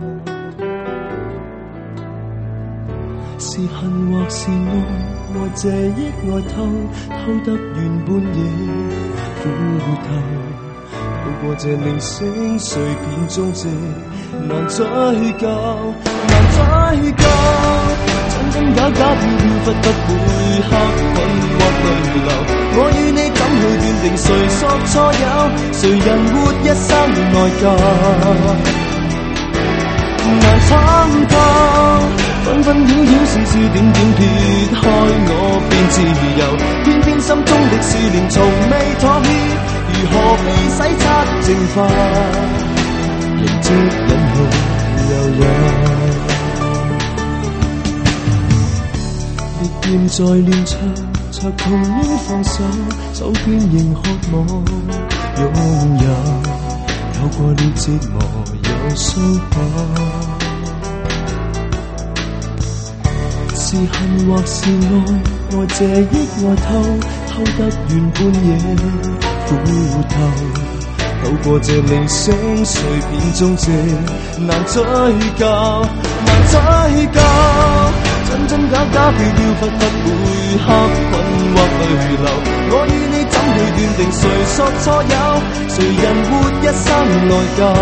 是恨或是愛，愛這憶愛偷得原半夜苦透，透過這零星碎片中這難追究，真假假飄飄忽忽會黑困或淚流，我與你怎去斷定誰索錯有，誰人活一生內疚，難參透，紛紛擾擾事事點點撇開我便自由，偏偏心中的思念從未妥協，如何被洗刷淨化，仍即忍去又有。烈焰在亂唱着痛應放手，手邊仍渴望擁有過了折磨有傷口，是恨或是愛，愛這憶愛偷得原半夜苦透，透過這零星碎片中這難追究，真假假飄飄忽忽會黑困或淚流，我與你怎去斷定誰索錯有，誰人活一生內疚，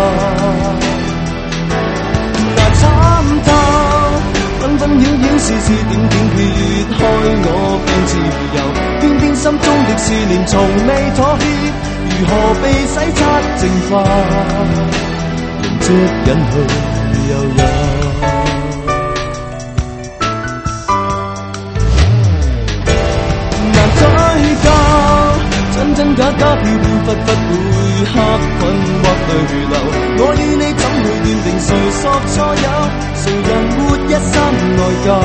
難參透，紛紛擾擾事事點點撇開我便自由，偏偏心中的思念從未妥協，如何被洗刷淨化，仍即忍去又有。真假假飄飄忽忽會黑困或淚流，我與你怎去斷定誰索錯有，誰人活一生內疚，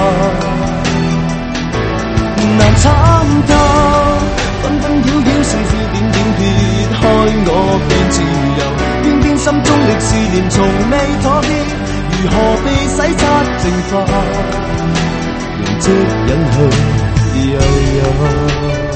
難參透，紛紛擾擾事事點點撇開我便自由，偏偏心中的思念從未妥協，如何被洗刷淨化，仍即忍去又有。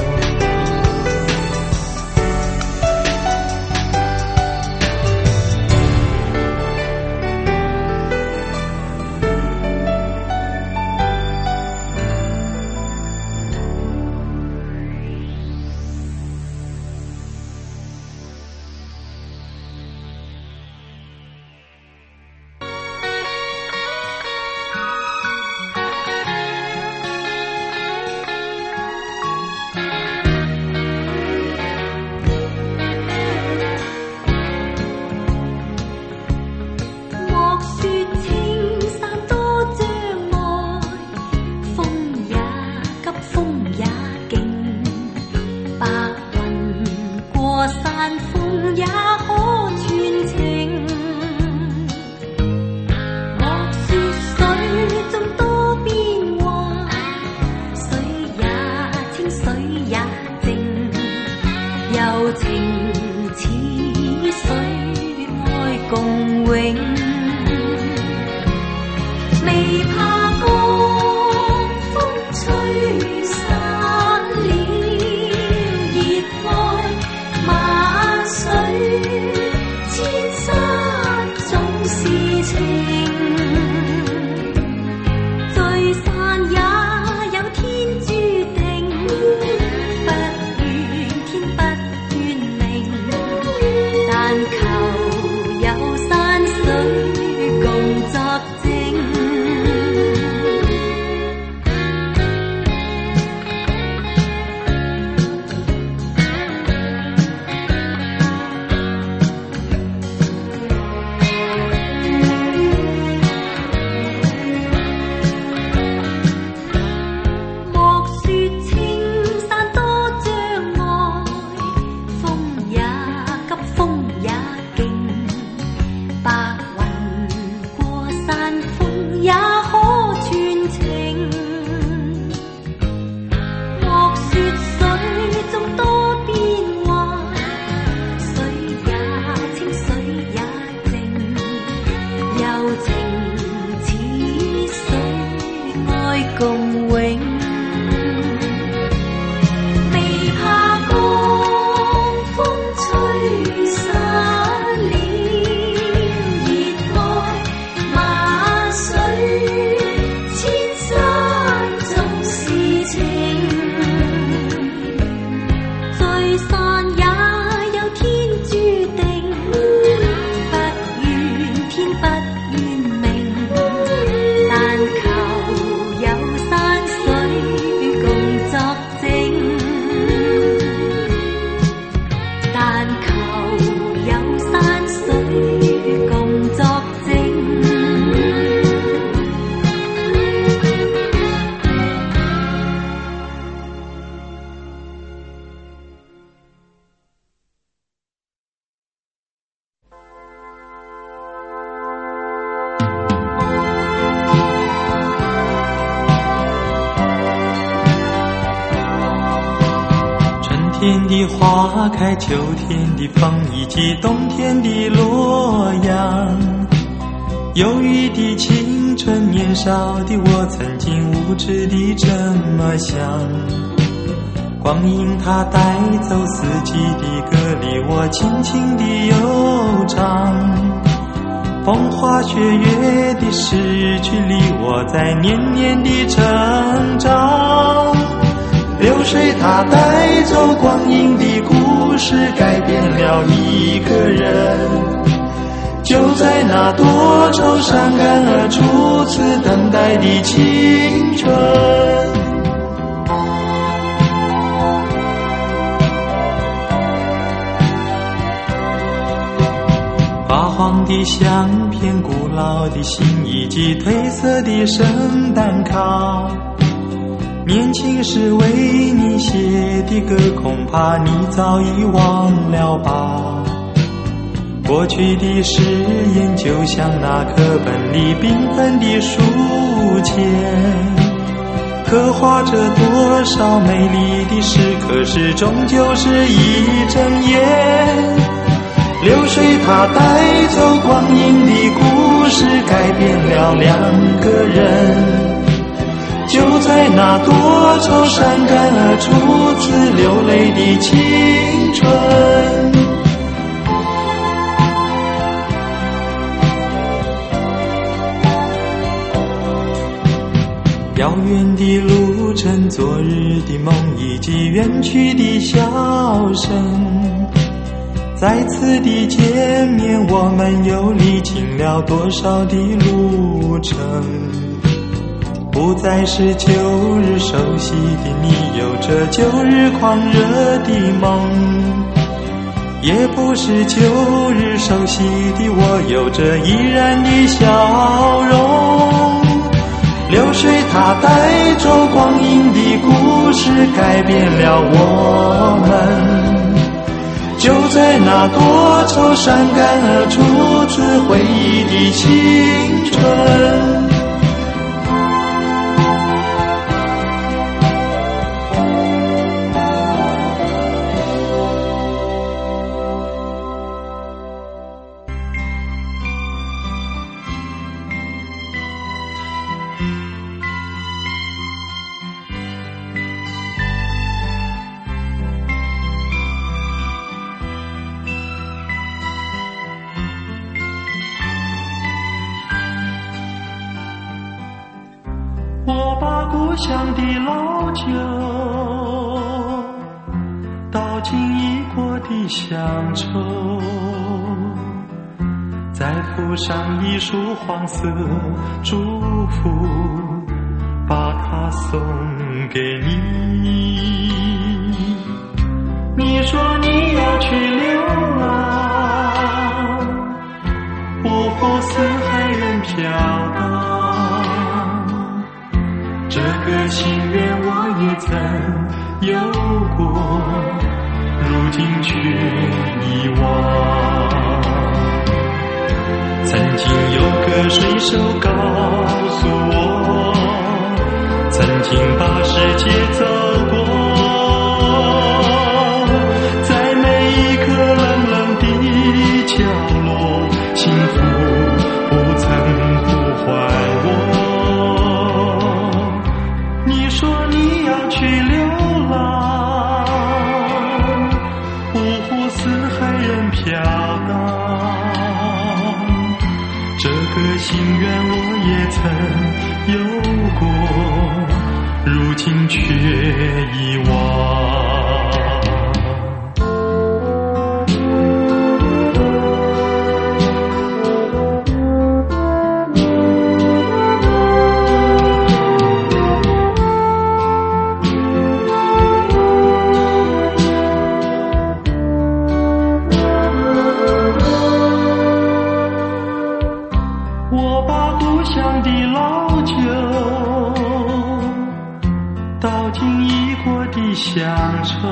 不怨天不怨地的花开，秋天的风，以及冬天的洛阳。忧郁的青春，年少的我曾经无知地这么想。光阴它带走四季的歌，里我轻轻地悠唱。风花雪月的诗句里，我在年年地成长。流水它带走光阴的故事，改变了一个人。就在那多愁善感而初次等待的青春。发黄的相片，古老的信，以及褪色的圣诞卡。年轻时为你写的歌，恐怕你早已忘了吧。过去的誓言，就像那课本里缤纷的书签，刻画着多少美丽的诗，可是终究是一睁眼。流水它带走光阴的故事，改变了两个人。就在那多愁善感而初次流泪的青春。遥远的路程，昨日的梦，以及远去的笑声。再次的见面，我们又历经了多少的路程。不再是旧日熟悉的你，有着旧日狂热的梦。也不是旧日熟悉的我，有着依然的笑容。流水它带走光阴的故事，改变了我们。就在那多愁善感而初次回忆的青春。 我把故乡的老酒倒进已过的乡愁，再附上一束黄色祝福，把它送给你。你说你要去流浪，五湖四海任飘荡，这个心愿我也曾有过，如今却遗忘。曾经有个水手告诉我，曾经把世界走过，在每一个冷冷的角落，幸福不曾呼唤我。你说你要去流浪，五湖四海任飘荡，这个心愿我也曾有过，如今却遗忘。我把故乡的老酒倒进已过的乡愁，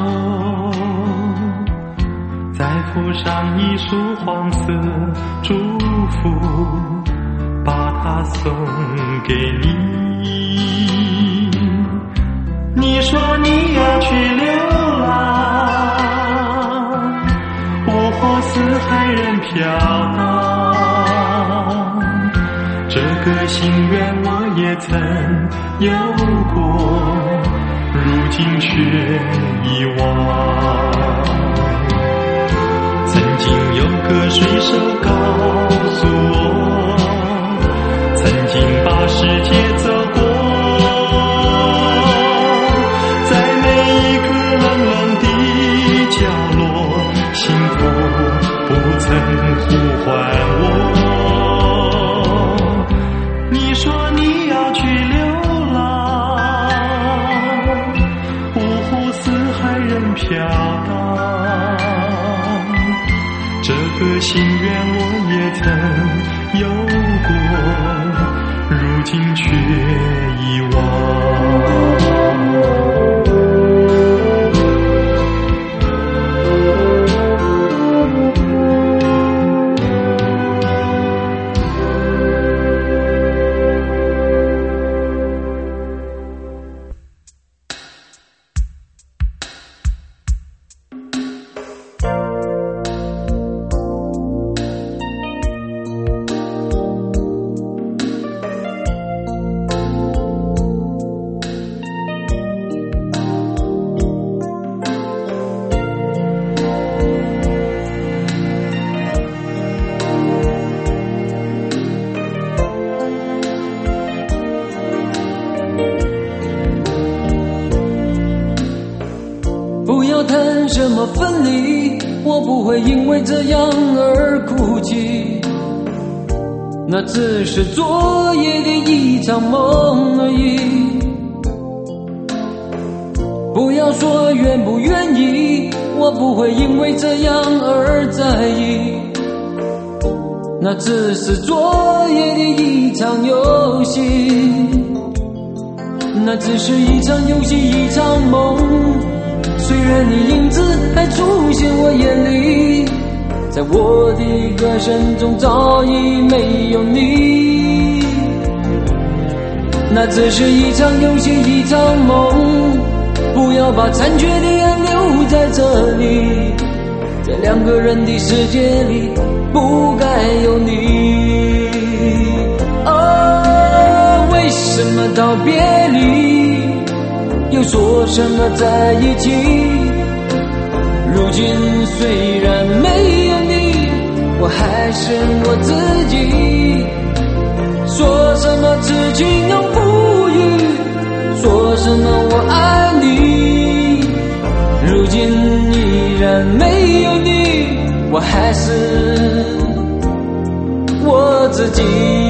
再附上一束黄色祝福，把它送给你。你说你要去流浪， 四海任飘荡。这个心愿我也曾有过，如今却遗忘。曾经有个水手告诉我，曾经把世界走过，在每一个冷冷的角落，幸福不曾呼唤我。你说你要去流浪，五湖四海任飘荡。这个心愿我也曾有过，如今却遗忘。 什么分离，我不会因为这样而哭泣，那只是昨夜的一场梦而已。不要说愿不愿意，我不会因为这样而在意，那只是昨夜的一场游戏，那只是一场游戏一场梦。虽然你影子还出现我眼里，在我的歌声中早已没有你，那只是一场游戏一场梦。不要把残缺的爱留在这里，在两个人的世界里不该有你。哦，为什么道别离又说什么在一起？如今虽然没有你，我还是我自己。说什么痴情永不渝，说什么我爱你，如今依然没有你，我还是我自己。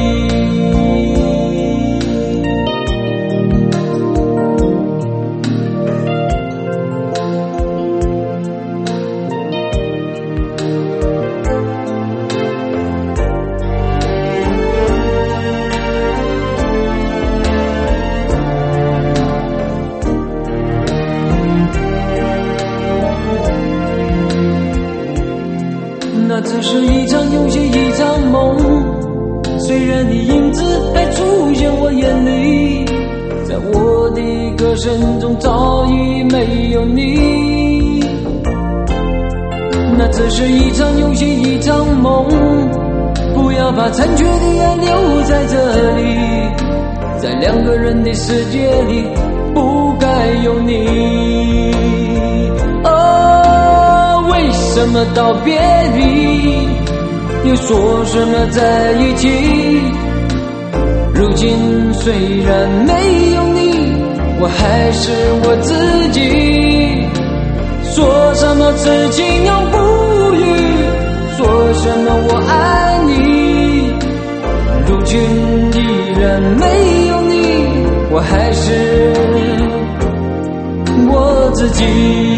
那只是一场游戏一场梦，虽然你影子还出现我眼里，在我的歌声中早已没有你，那只是一场游戏一场梦。不要把残缺的爱留在这里，在两个人的世界里不该有你。为什么道别离又说什么在一起？如今虽然没有你，我还是我自己。说什么痴情永不渝，说什么我爱你，如今依然没有你，我还是我自己。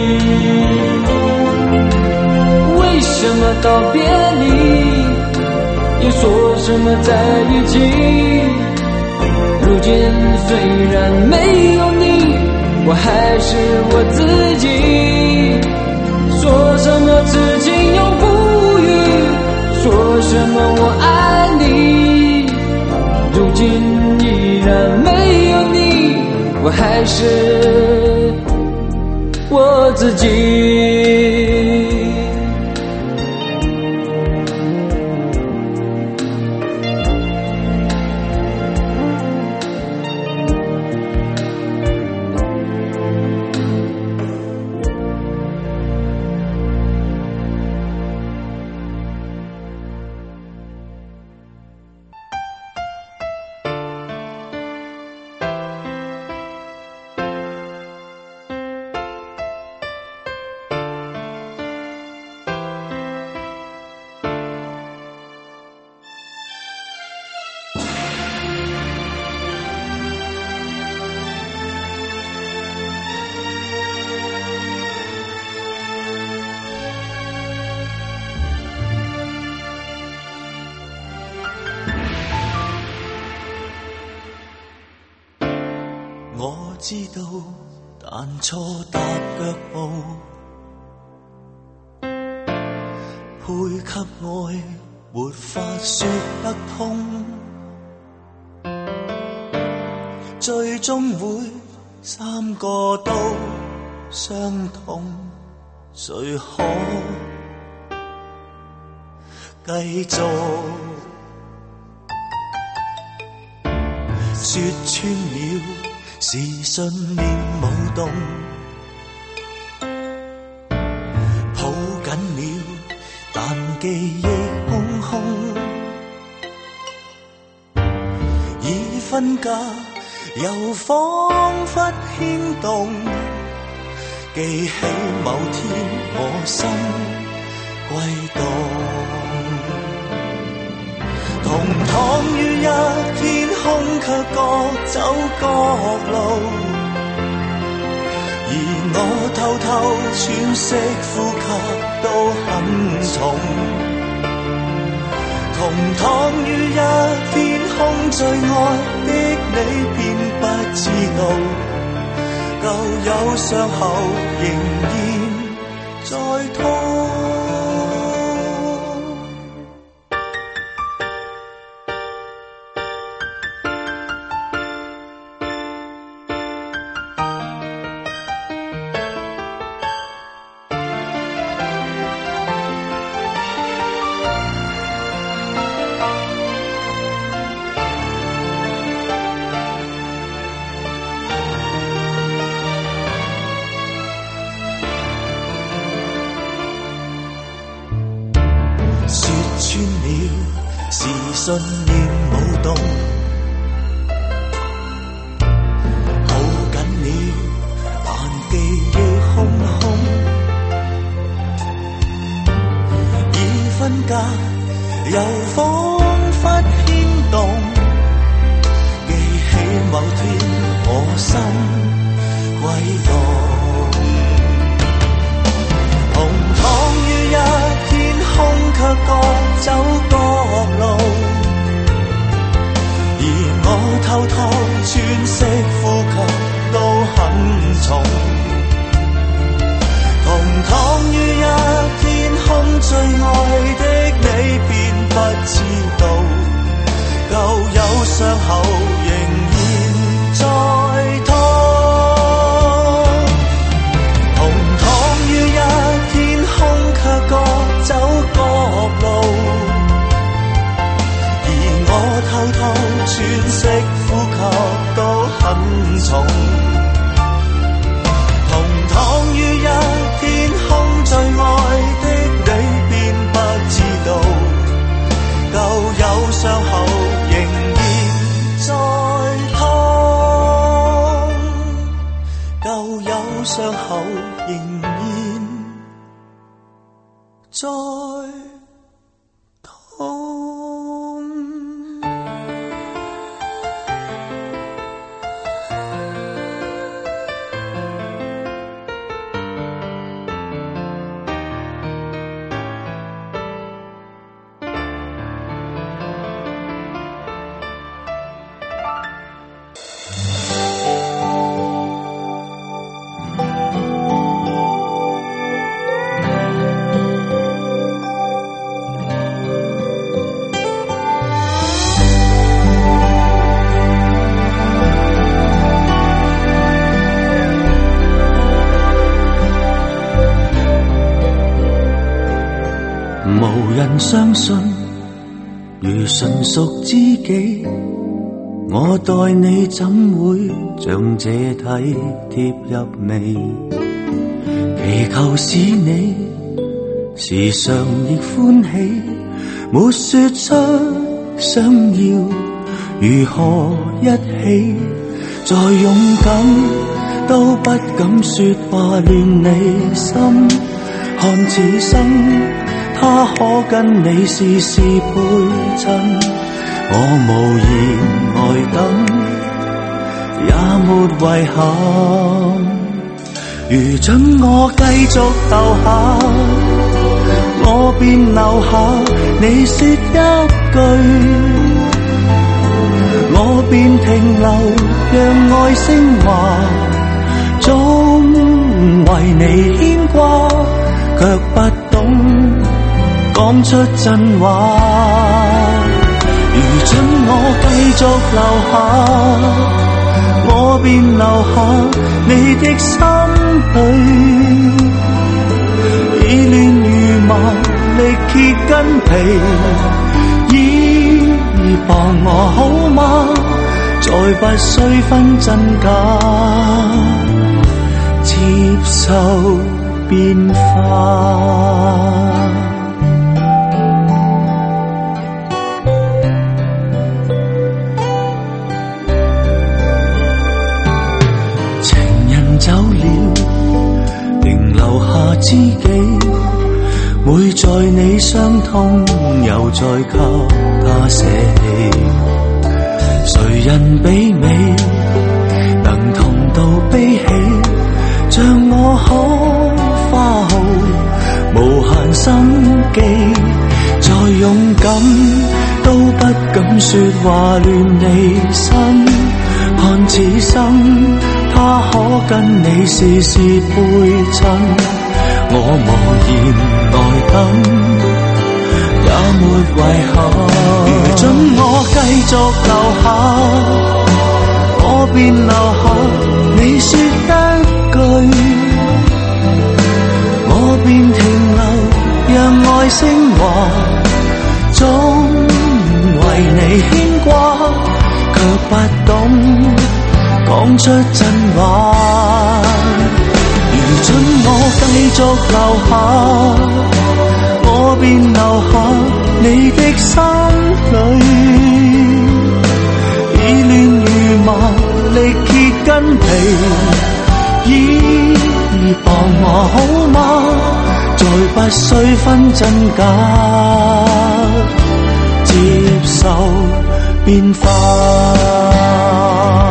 为什么道别离又说什么在一起？如今虽然没有你，我还是我自己。说什么痴情永不渝，说什么我爱你，如今依然没有你，我还是我自己。 知道，但錯踏腳步，配給愛沒法說得通，最終會三個都傷痛，誰可繼續？說穿了是信念舞動，抱緊了但記憶空空，已分隔又彷彿牽動，記起某天我心歸檔。同躺於一天空卻各走各路，而我偷偷喘息呼吸都很重。同躺於一天空最愛的你便不知道，舊有傷口仍然在痛。信念舞動，抱緊了，但記憶空空，已分隔，又彷彿牽動，記起某天我心歸檔。同躺於一天空卻各走各路，我偷偷喘息呼吸都很重。同躺於一天空最愛的你便不知道，舊有傷口仍然在痛。同躺於一天空卻各走各路，我偷偷喘息呼吸都很重。同躺於一天空最愛的你便不知道，舊有傷口仍然在痛，舊有傷口仍然在痛。 無人相信，如純屬知己，我待你怎會像這體貼入微？祈求使你時常亦歡喜，沒說出想要如何一起，再勇敢都不敢說話亂你心，看此生他可跟你時時陪襯，我無言呆等，也沒遺憾。如准我繼續留下，我便留下。你說一句， 我便停留，讓愛升華，總為你牽掛，卻不懂講出真話。如准我繼續留下，我便留下你的心裏，意亂如麻，力竭筋疲，依傍我好嗎？再不需分真假，接受變化。走了，仍留下知己，每在你傷痛，又再給他捨棄。誰人比美，能同到悲喜，像我可花耗無限心機，再勇敢都不敢說話亂你心，看此生他可跟你時時陪襯，我無言來等，也沒遺憾。如准我繼續留下，我便留下你說一句，我便停留，讓愛升華，總為你牽掛，卻不懂講出真話。如准我繼續留下，我便留下你的心裏，意亂如麻，力竭筋疲，依傍我好嗎？再不需分真假，接受變化。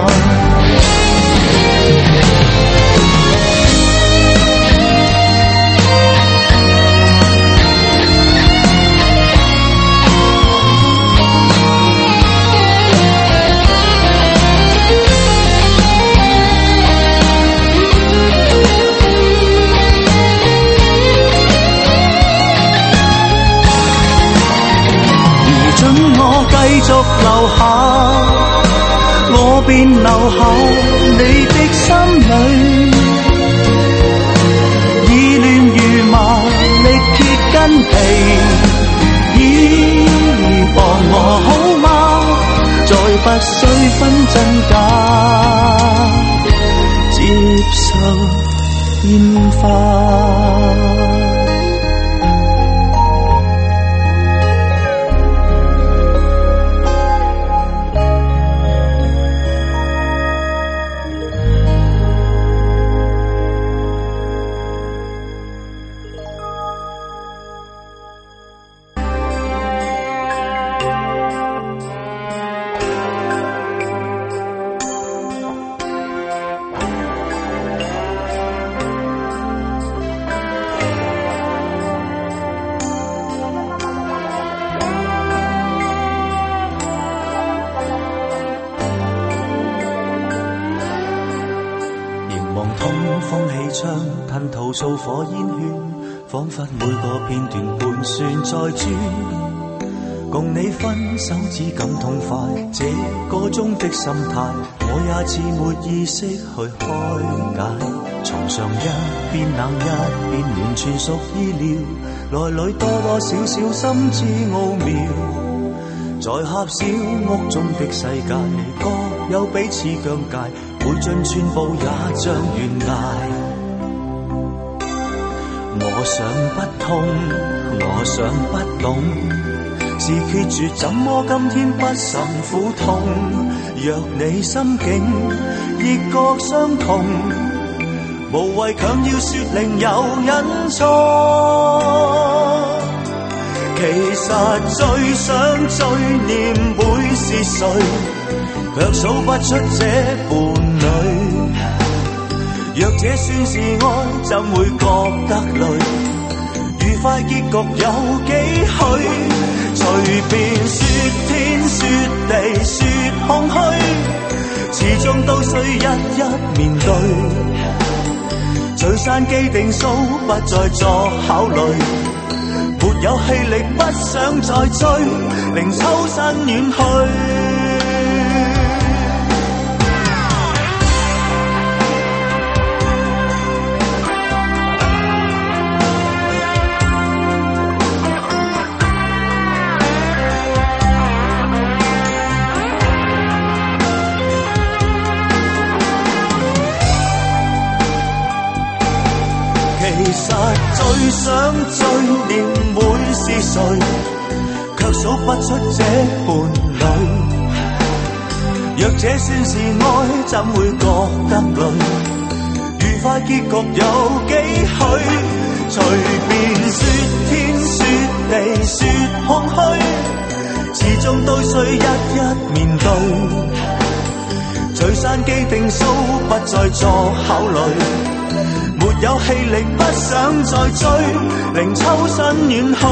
繼續留下，我便留下你的心裏，意亂如麻，力竭筋疲，依傍我好嗎？再不需分真假，接受變化。吞吐數火煙圈，彷彿每個片段盤旋在轉，共你分手只感痛快，這個中的心態，我也似沒意識去開解。床上一邊冷一邊暖，全屬意料，內裏多多少少心知奧妙，在狹小屋中的世界，各有彼此疆界，每進寸步也像懸崖。我想不通，我想不懂，是決絕怎麼今天不甚苦痛？若你心境亦覺相同，無謂強要說另有隱藏。其實最想最念會是誰，卻數不出這伴侶。若這算是愛，怎會覺得累？愉快結局有幾許？才隨便說天說地說空虛，始終都需一一面對。聚散既定數，不再作考慮，沒有氣力，不想再追，令抽身遠去。其實最想追念會是誰，卻數不出這伴侶。若這算是愛，怎會覺得累？愉快結局有幾許？隨便說天說地說空虛，始終都需一一面對。聚散既定數，不再作考慮。沒有氣力，不想再追，令抽身遠去。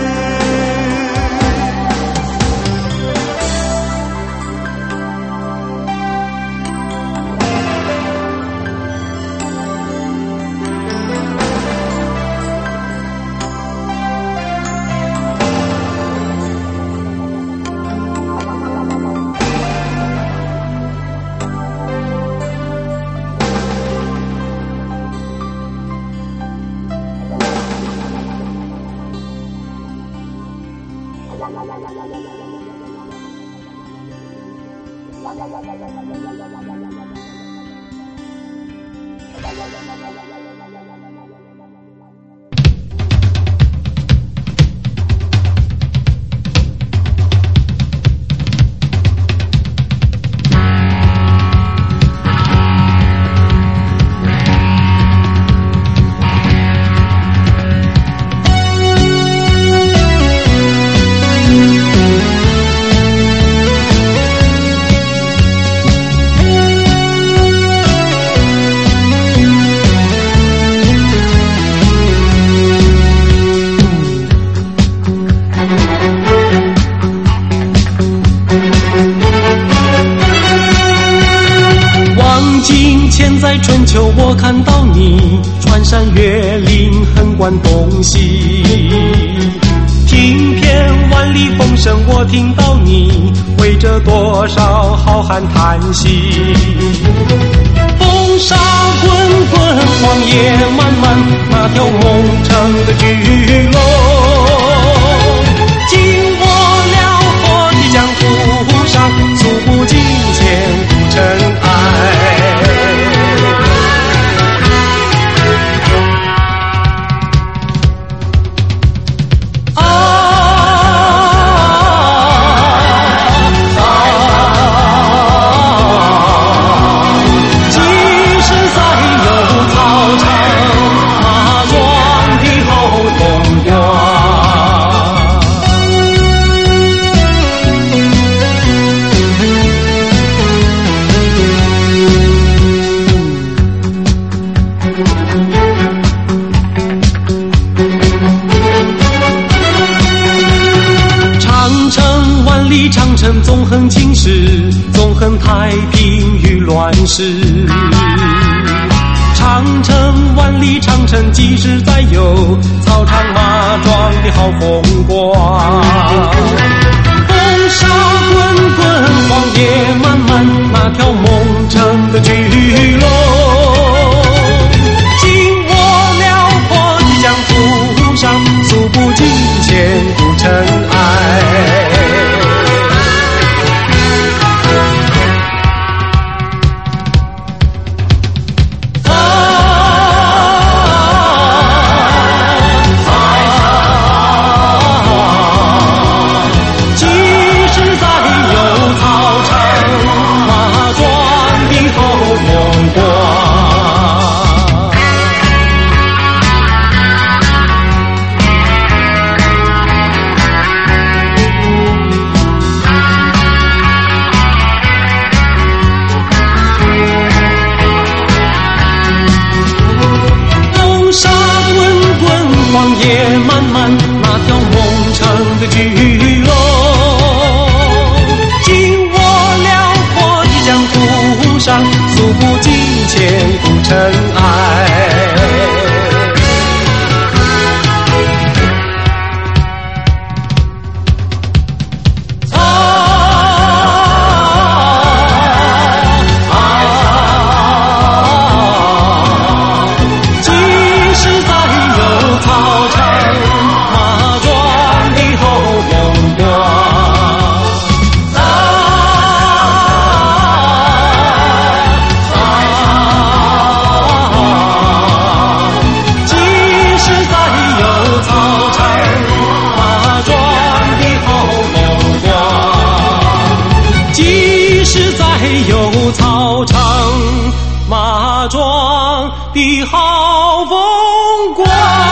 我看到你穿山越岭，横贯东西，听遍万里风声，我听到你为这多少浩瀚叹息。风沙滚滚，荒野漫漫，那条梦城的巨龙，经过辽阔的江湖上，诉不尽千古尘埃。纵横青史，纵横太平与乱世。长城万里长城几时再有草场马壮的好风光。风沙滚滚，荒野漫漫，那条梦城的巨龙，经过辽阔的江湖上，诉不尽千古尘埃。 的好风光。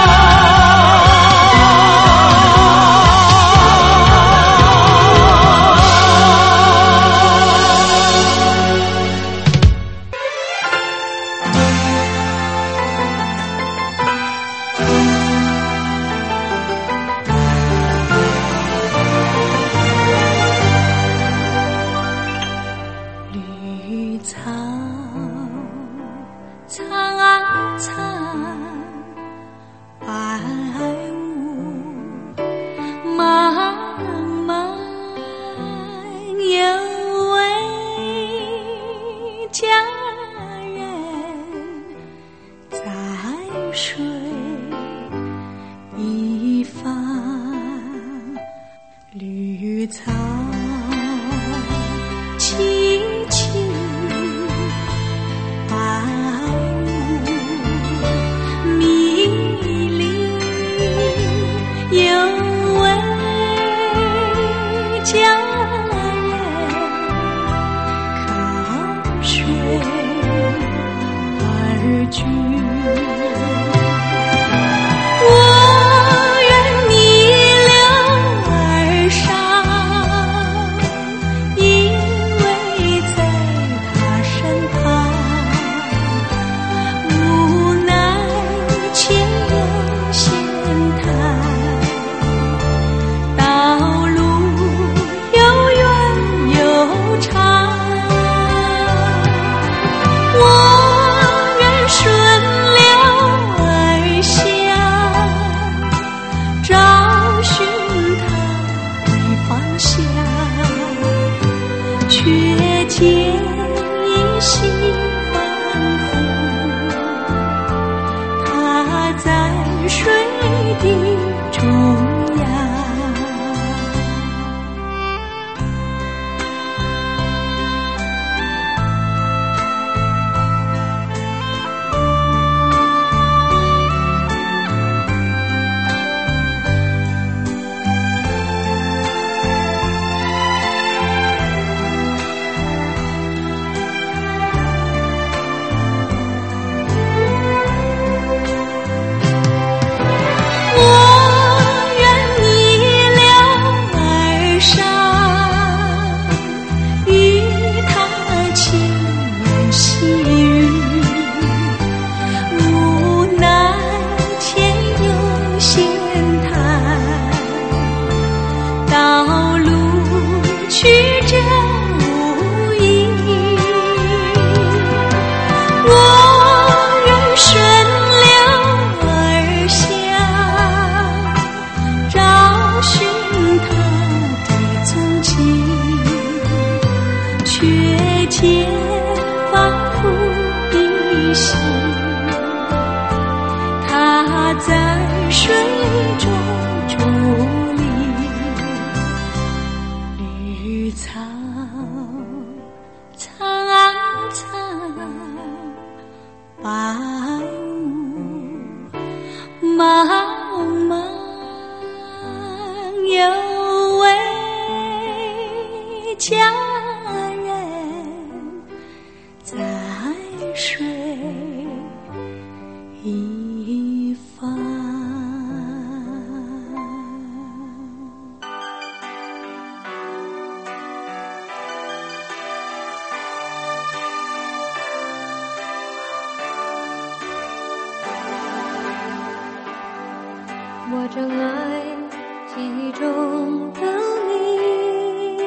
我真爱记忆中的你，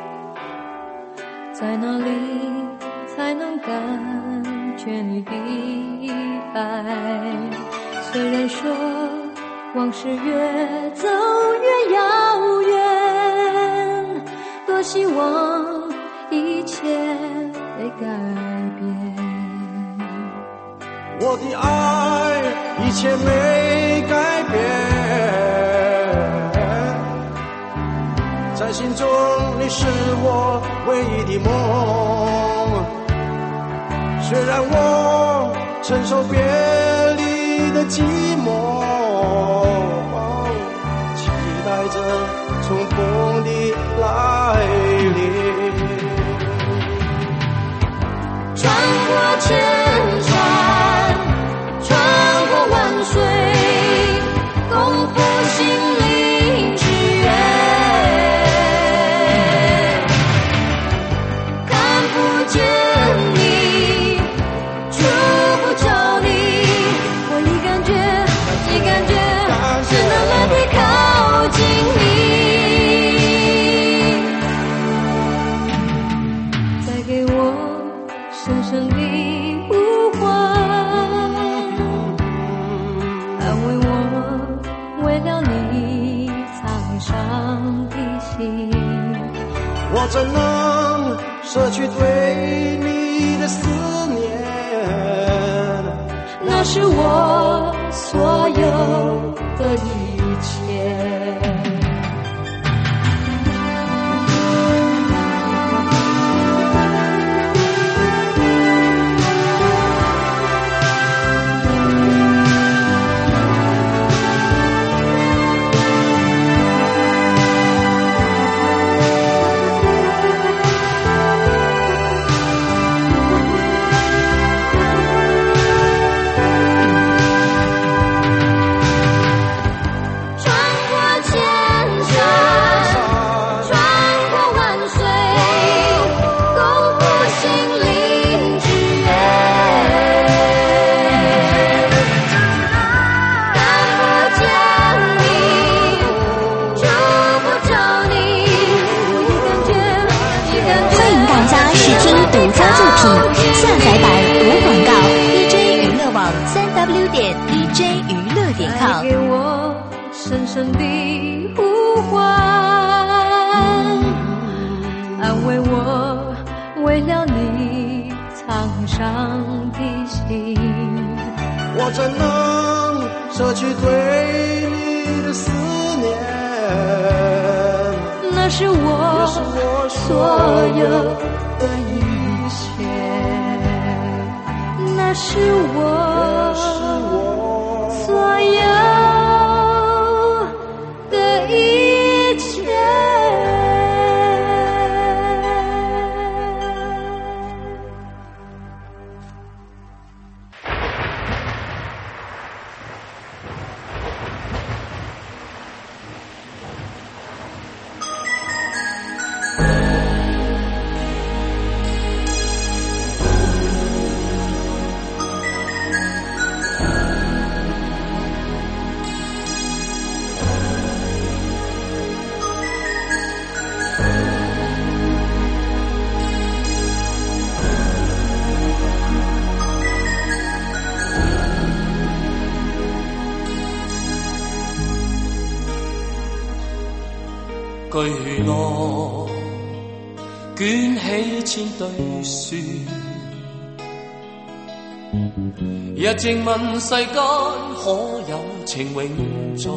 在哪里才能感觉你的爱？虽然说往事越走越遥远，多希望一切被改变。 我的爱一切没改变，在心中你是我唯一的梦。虽然我承受别离的寂寞，期待着重逢的来临。 穿过千山心里之约，看不见你，触不着你，我一感觉，只能慢地靠近你，再给我深深的呼唤，安慰我为了你苍伤的心。 我怎能舍去对你的思念？ 那是我所有的一切。 下载版无广告 DJ 娱乐网 3W.DJ 娱乐.com。 给我深深的呼唤，安慰我为了你苍伤的心。 我怎能舍去对你的思念？ 那是我所有的一切，那是我所有的一切。 巨浪捲起千堆雪，日靜問世間可有情永在？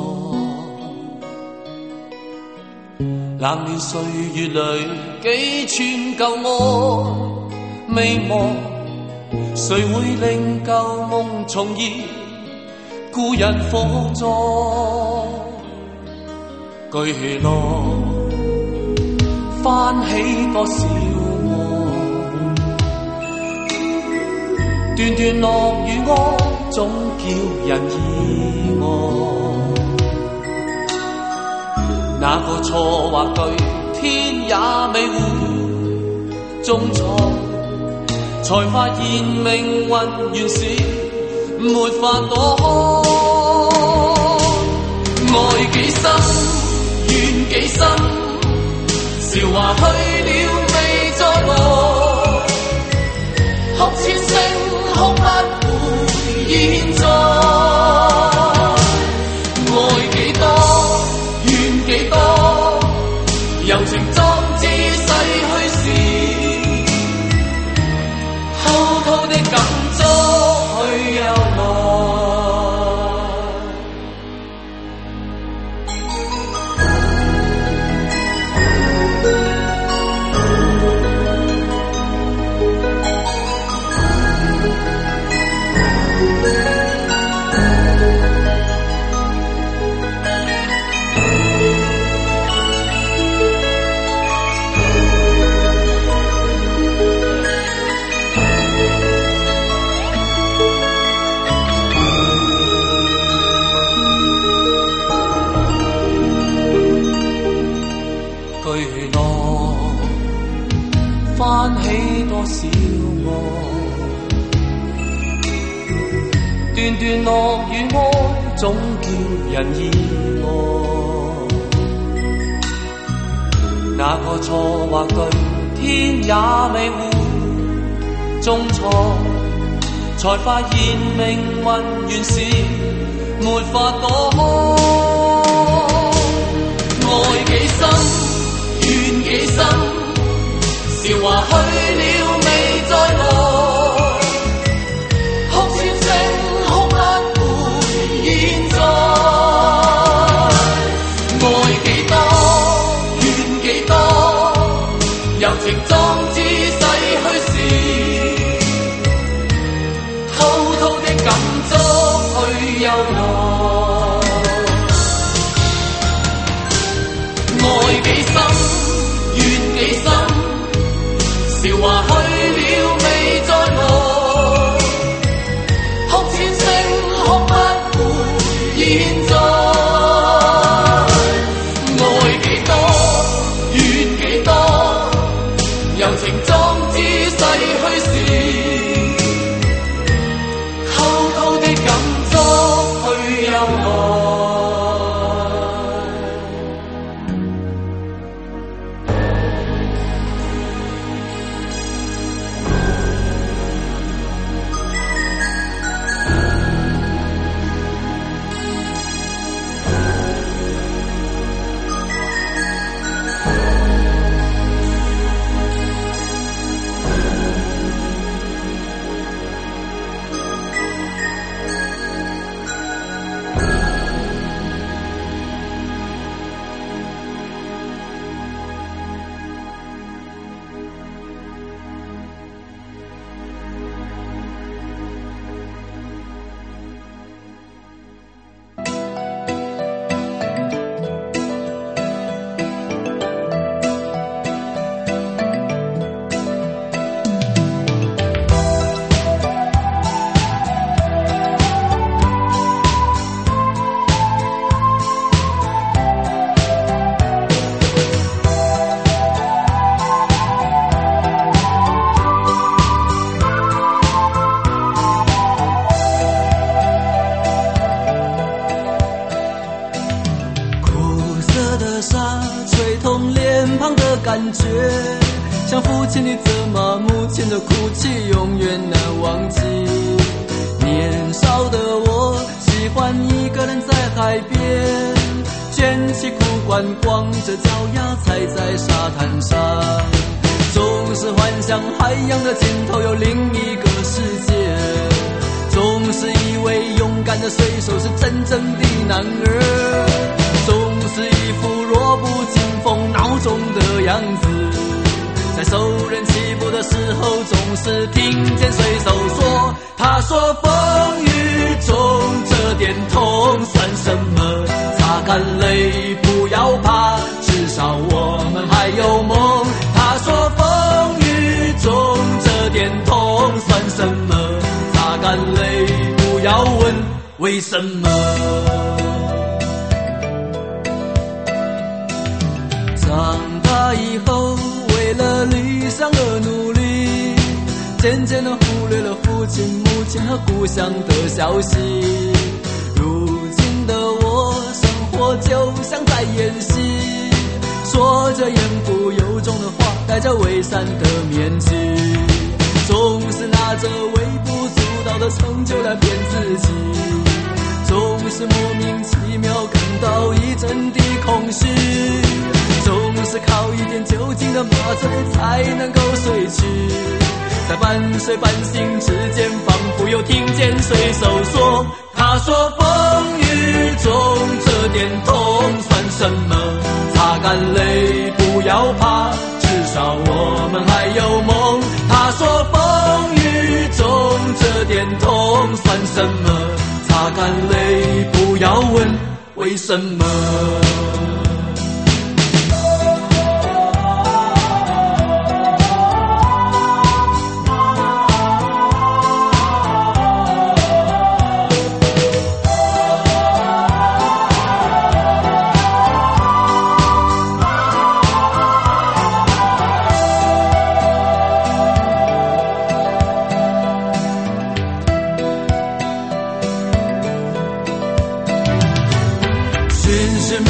冷暖歲月裏幾寸舊愛未忘，誰會令舊夢重現？故人火葬。巨浪翻起多少夢，段段落雨安總叫人意外。那個錯或對，天也未會中錯，才發現命運原是沒法躲開。愛幾深怨幾深，韶華去了未再來，哭千聲哭不回現在。愛幾多怨幾多，柔情裝置逝去時，滔滔的感觸去又來。 翻起多少愛，段段樂與哀總叫人意外。那個錯或對，天也未會中錯，才發現命運原是沒法躲開。愛幾深，怨幾深，韶華去了未再來，哭千聲哭不回現在。愛幾多，怨幾多，柔情壯志逝去時，滔滔的感觸去又來。愛幾深，怨幾深，韶華去了未再來，哭千聲哭不回現在。愛幾多，怨幾多，柔情壯志逝去時，滔滔的感觸去又來。 像父亲的责骂，母亲的哭泣，永远难忘记。年少的我喜欢一个人在海边，卷起裤管，光着脚丫踩在沙滩上，总是幻想海洋的尽头有另一个世界，总是以为勇敢的水手是真正的男儿，总是一副弱不禁风孬种的样子。在受人欺负的时候，总是听见水手说，他说风雨中这点痛算什么，擦干泪不要怕，至少我们还有梦。他说风雨中这点痛算什么，擦干泪不要问为什么。长大以后为了理想而努力，渐渐地忽略了父亲母亲和故乡的消息。如今的我生活就像在演戏，说着言不由衷的话，戴着伪善的面具，总是拿着微不足道的成就来骗自己，总是莫名其妙感到一阵的空虚，总是靠一点酒精的麻醉才能够睡去。在半睡半醒之间，仿佛又听见水手说，他说风雨中这点痛算什么，擦干泪不要怕，至少我们还有梦。他说风雨中这点痛算什么，擦干泪不要问为什么。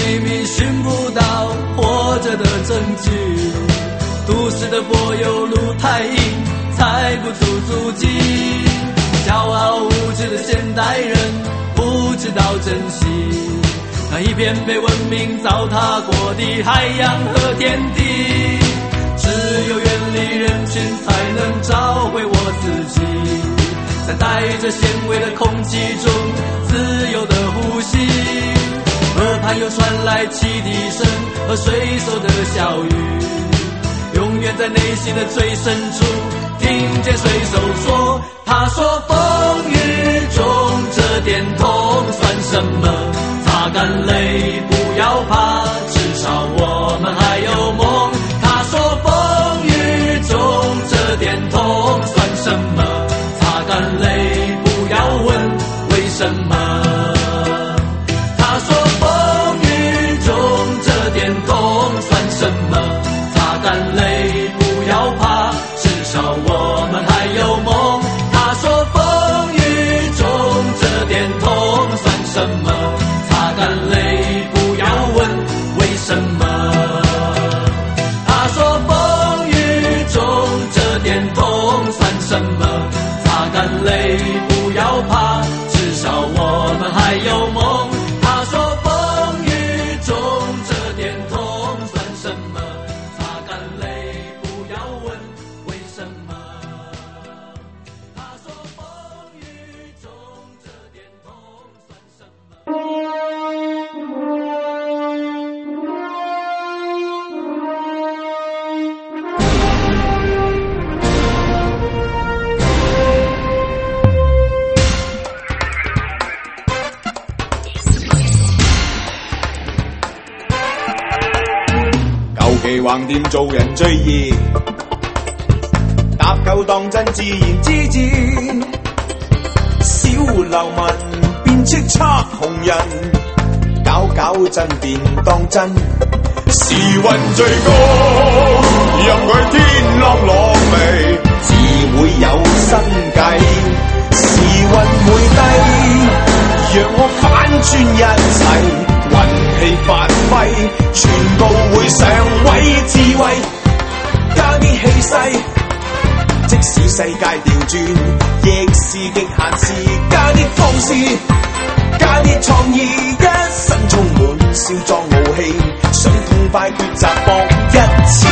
明明寻不到活着的证据，都市的柏油路太硬，踩不出足迹。骄傲无知的现代人不知道珍惜那一片被文明糟蹋过的海洋和天地。只有远离人群才能找回我自己，在带着咸味的空气中自由的呼吸。河畔又传来汽笛声和水手的笑语，永远在内心的最深处听见水手说，他说风雨中这点痛算什么，擦干泪不要怕，至少我们还有梦。他说风雨中这点痛算什么，擦干泪不要问为什么。他说风雨中这点痛算什么，擦干泪不要怕，至少我们还有梦。他说风雨中这点痛算什么，擦干泪不要问为什么。他说风雨中这点痛算什么，擦干泪不要怕，至少我们还有梦。他说风雨中这点痛算什么，擦干泪不要问为什么。他说风雨中这点痛算什么。 橫掂做人最易，搭救當真自然之至。小流民變叱咤紅人，搞真便當真。時運最高，任佢天落落微，自會有生計。時運會低，讓我反轉一切。運氣發揮，全部會上位，智慧加啲氣勢，即使世界調轉，亦是極限事，加啲放肆，加啲創意，一身充滿少壯傲氣，想痛快抉擇搏一次。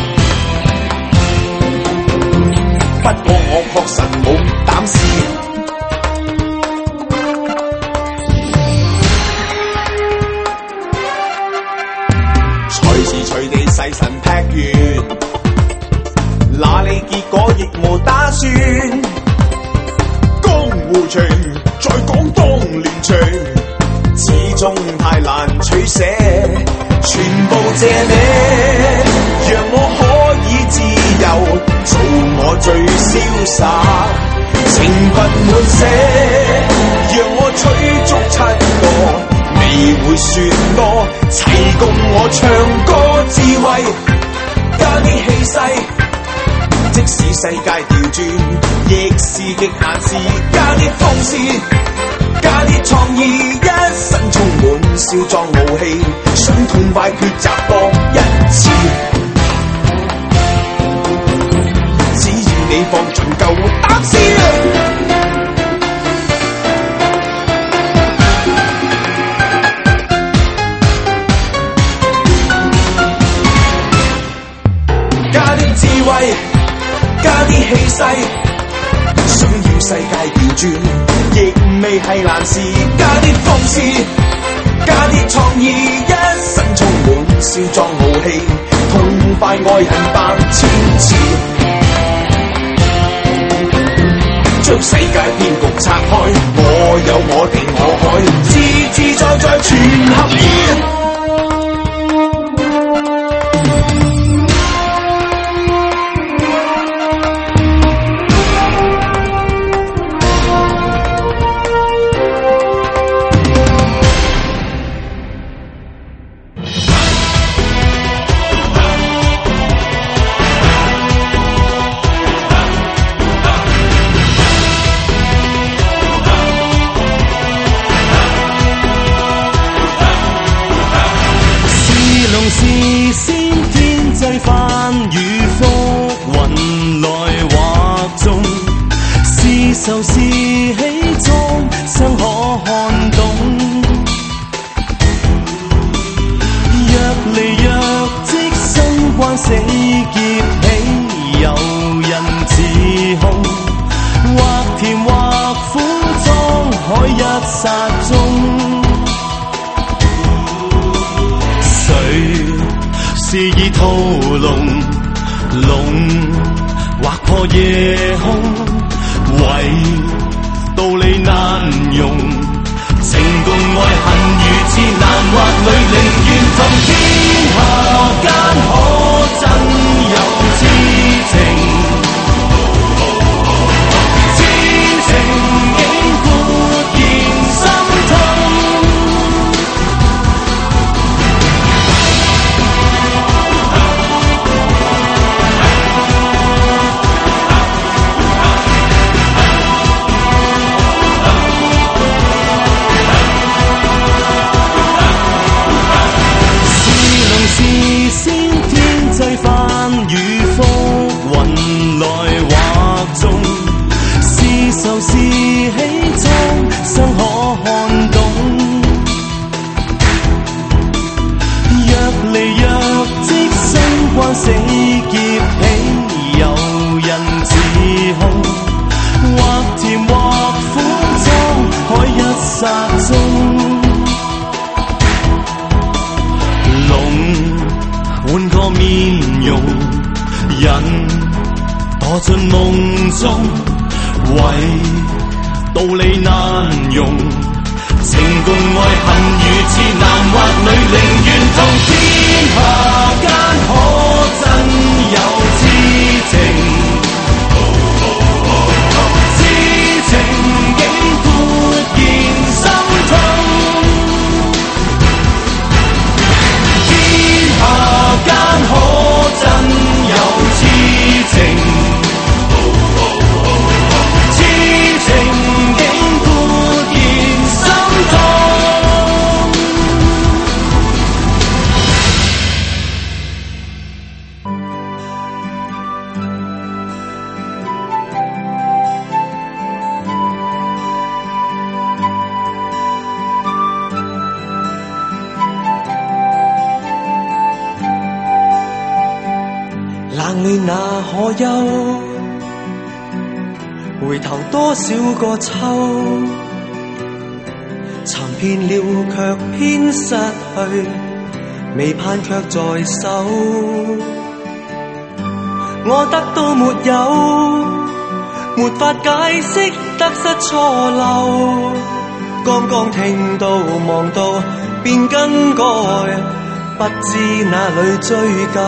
不過我確實冇膽試。隨地細神劈完，那你結果亦無打算。江湖情再講當年情，始終太難取捨，全部借你，讓我可以自由，做我最瀟灑。情分滿瀉，讓我取足7個。未會算多，齊共我唱歌智慧，加啲氣勢，即使世界調轉，亦是極限事，加啲放肆，加啲創意，一身充滿少壯傲氣，想痛快抉擇搏一次。只要你放盡夠膽試。加啲氣勢，想要世界調轉，亦未係難事。加啲放肆，加啲創意，一身充滿少壯傲氣，痛快愛恨百千次。將世界騙局拆開，我有我定我海，自自在在全合意。 死劫起，有人自控，或甜或苦，滄海一剎中，誰是以屠龍劃破夜空，唯道理難容，情共愛恨如此難劃裏，寧願同天下間可真有痴情，痴情竟豁然心痛。是先天際翻與覆，雲來畫中，是愁是喜蒼生可看懂。若離若即生關死劫起，有人自控，或甜或苦，滄海一剎中。換個面容，人墮進夢中，唯道理難容，情共愛恨如此難劃裏，寧願同天下間可真有痴情，痴情竟豁然心痛。間可真有痴情，痴情竟豁然心痛。冷暖那可休？回頭多少個秋，尋遍了卻偏失去，未盼卻在手。我得到沒有？沒法解釋得失錯漏，剛剛聽到望到便更改，不知哪裏追究。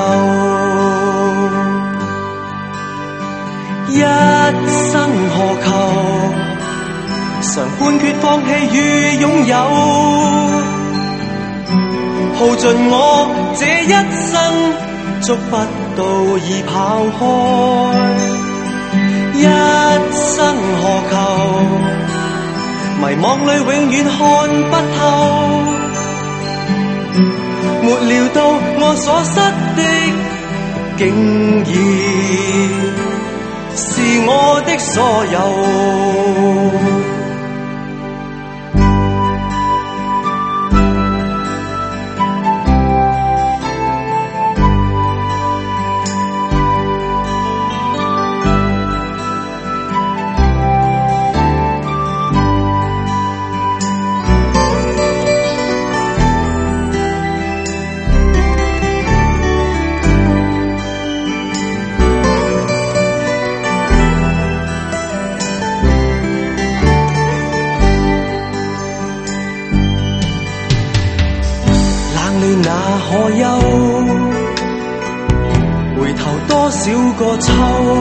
一生何求？常判決放棄與擁有，耗盡我這一生，捉不到已跑開。一生何求？迷惘裏永遠看不透，沒料到我所失的，竟然是我的所有。可休？回頭多少個秋，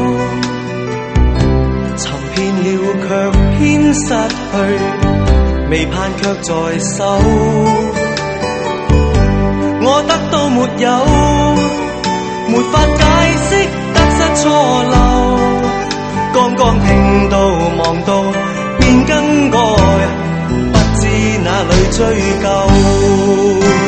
尋遍了卻偏失去，未盼卻在手。我得到沒有？沒法解釋得失錯漏，剛剛聽到望到便更改，不知哪裏追究。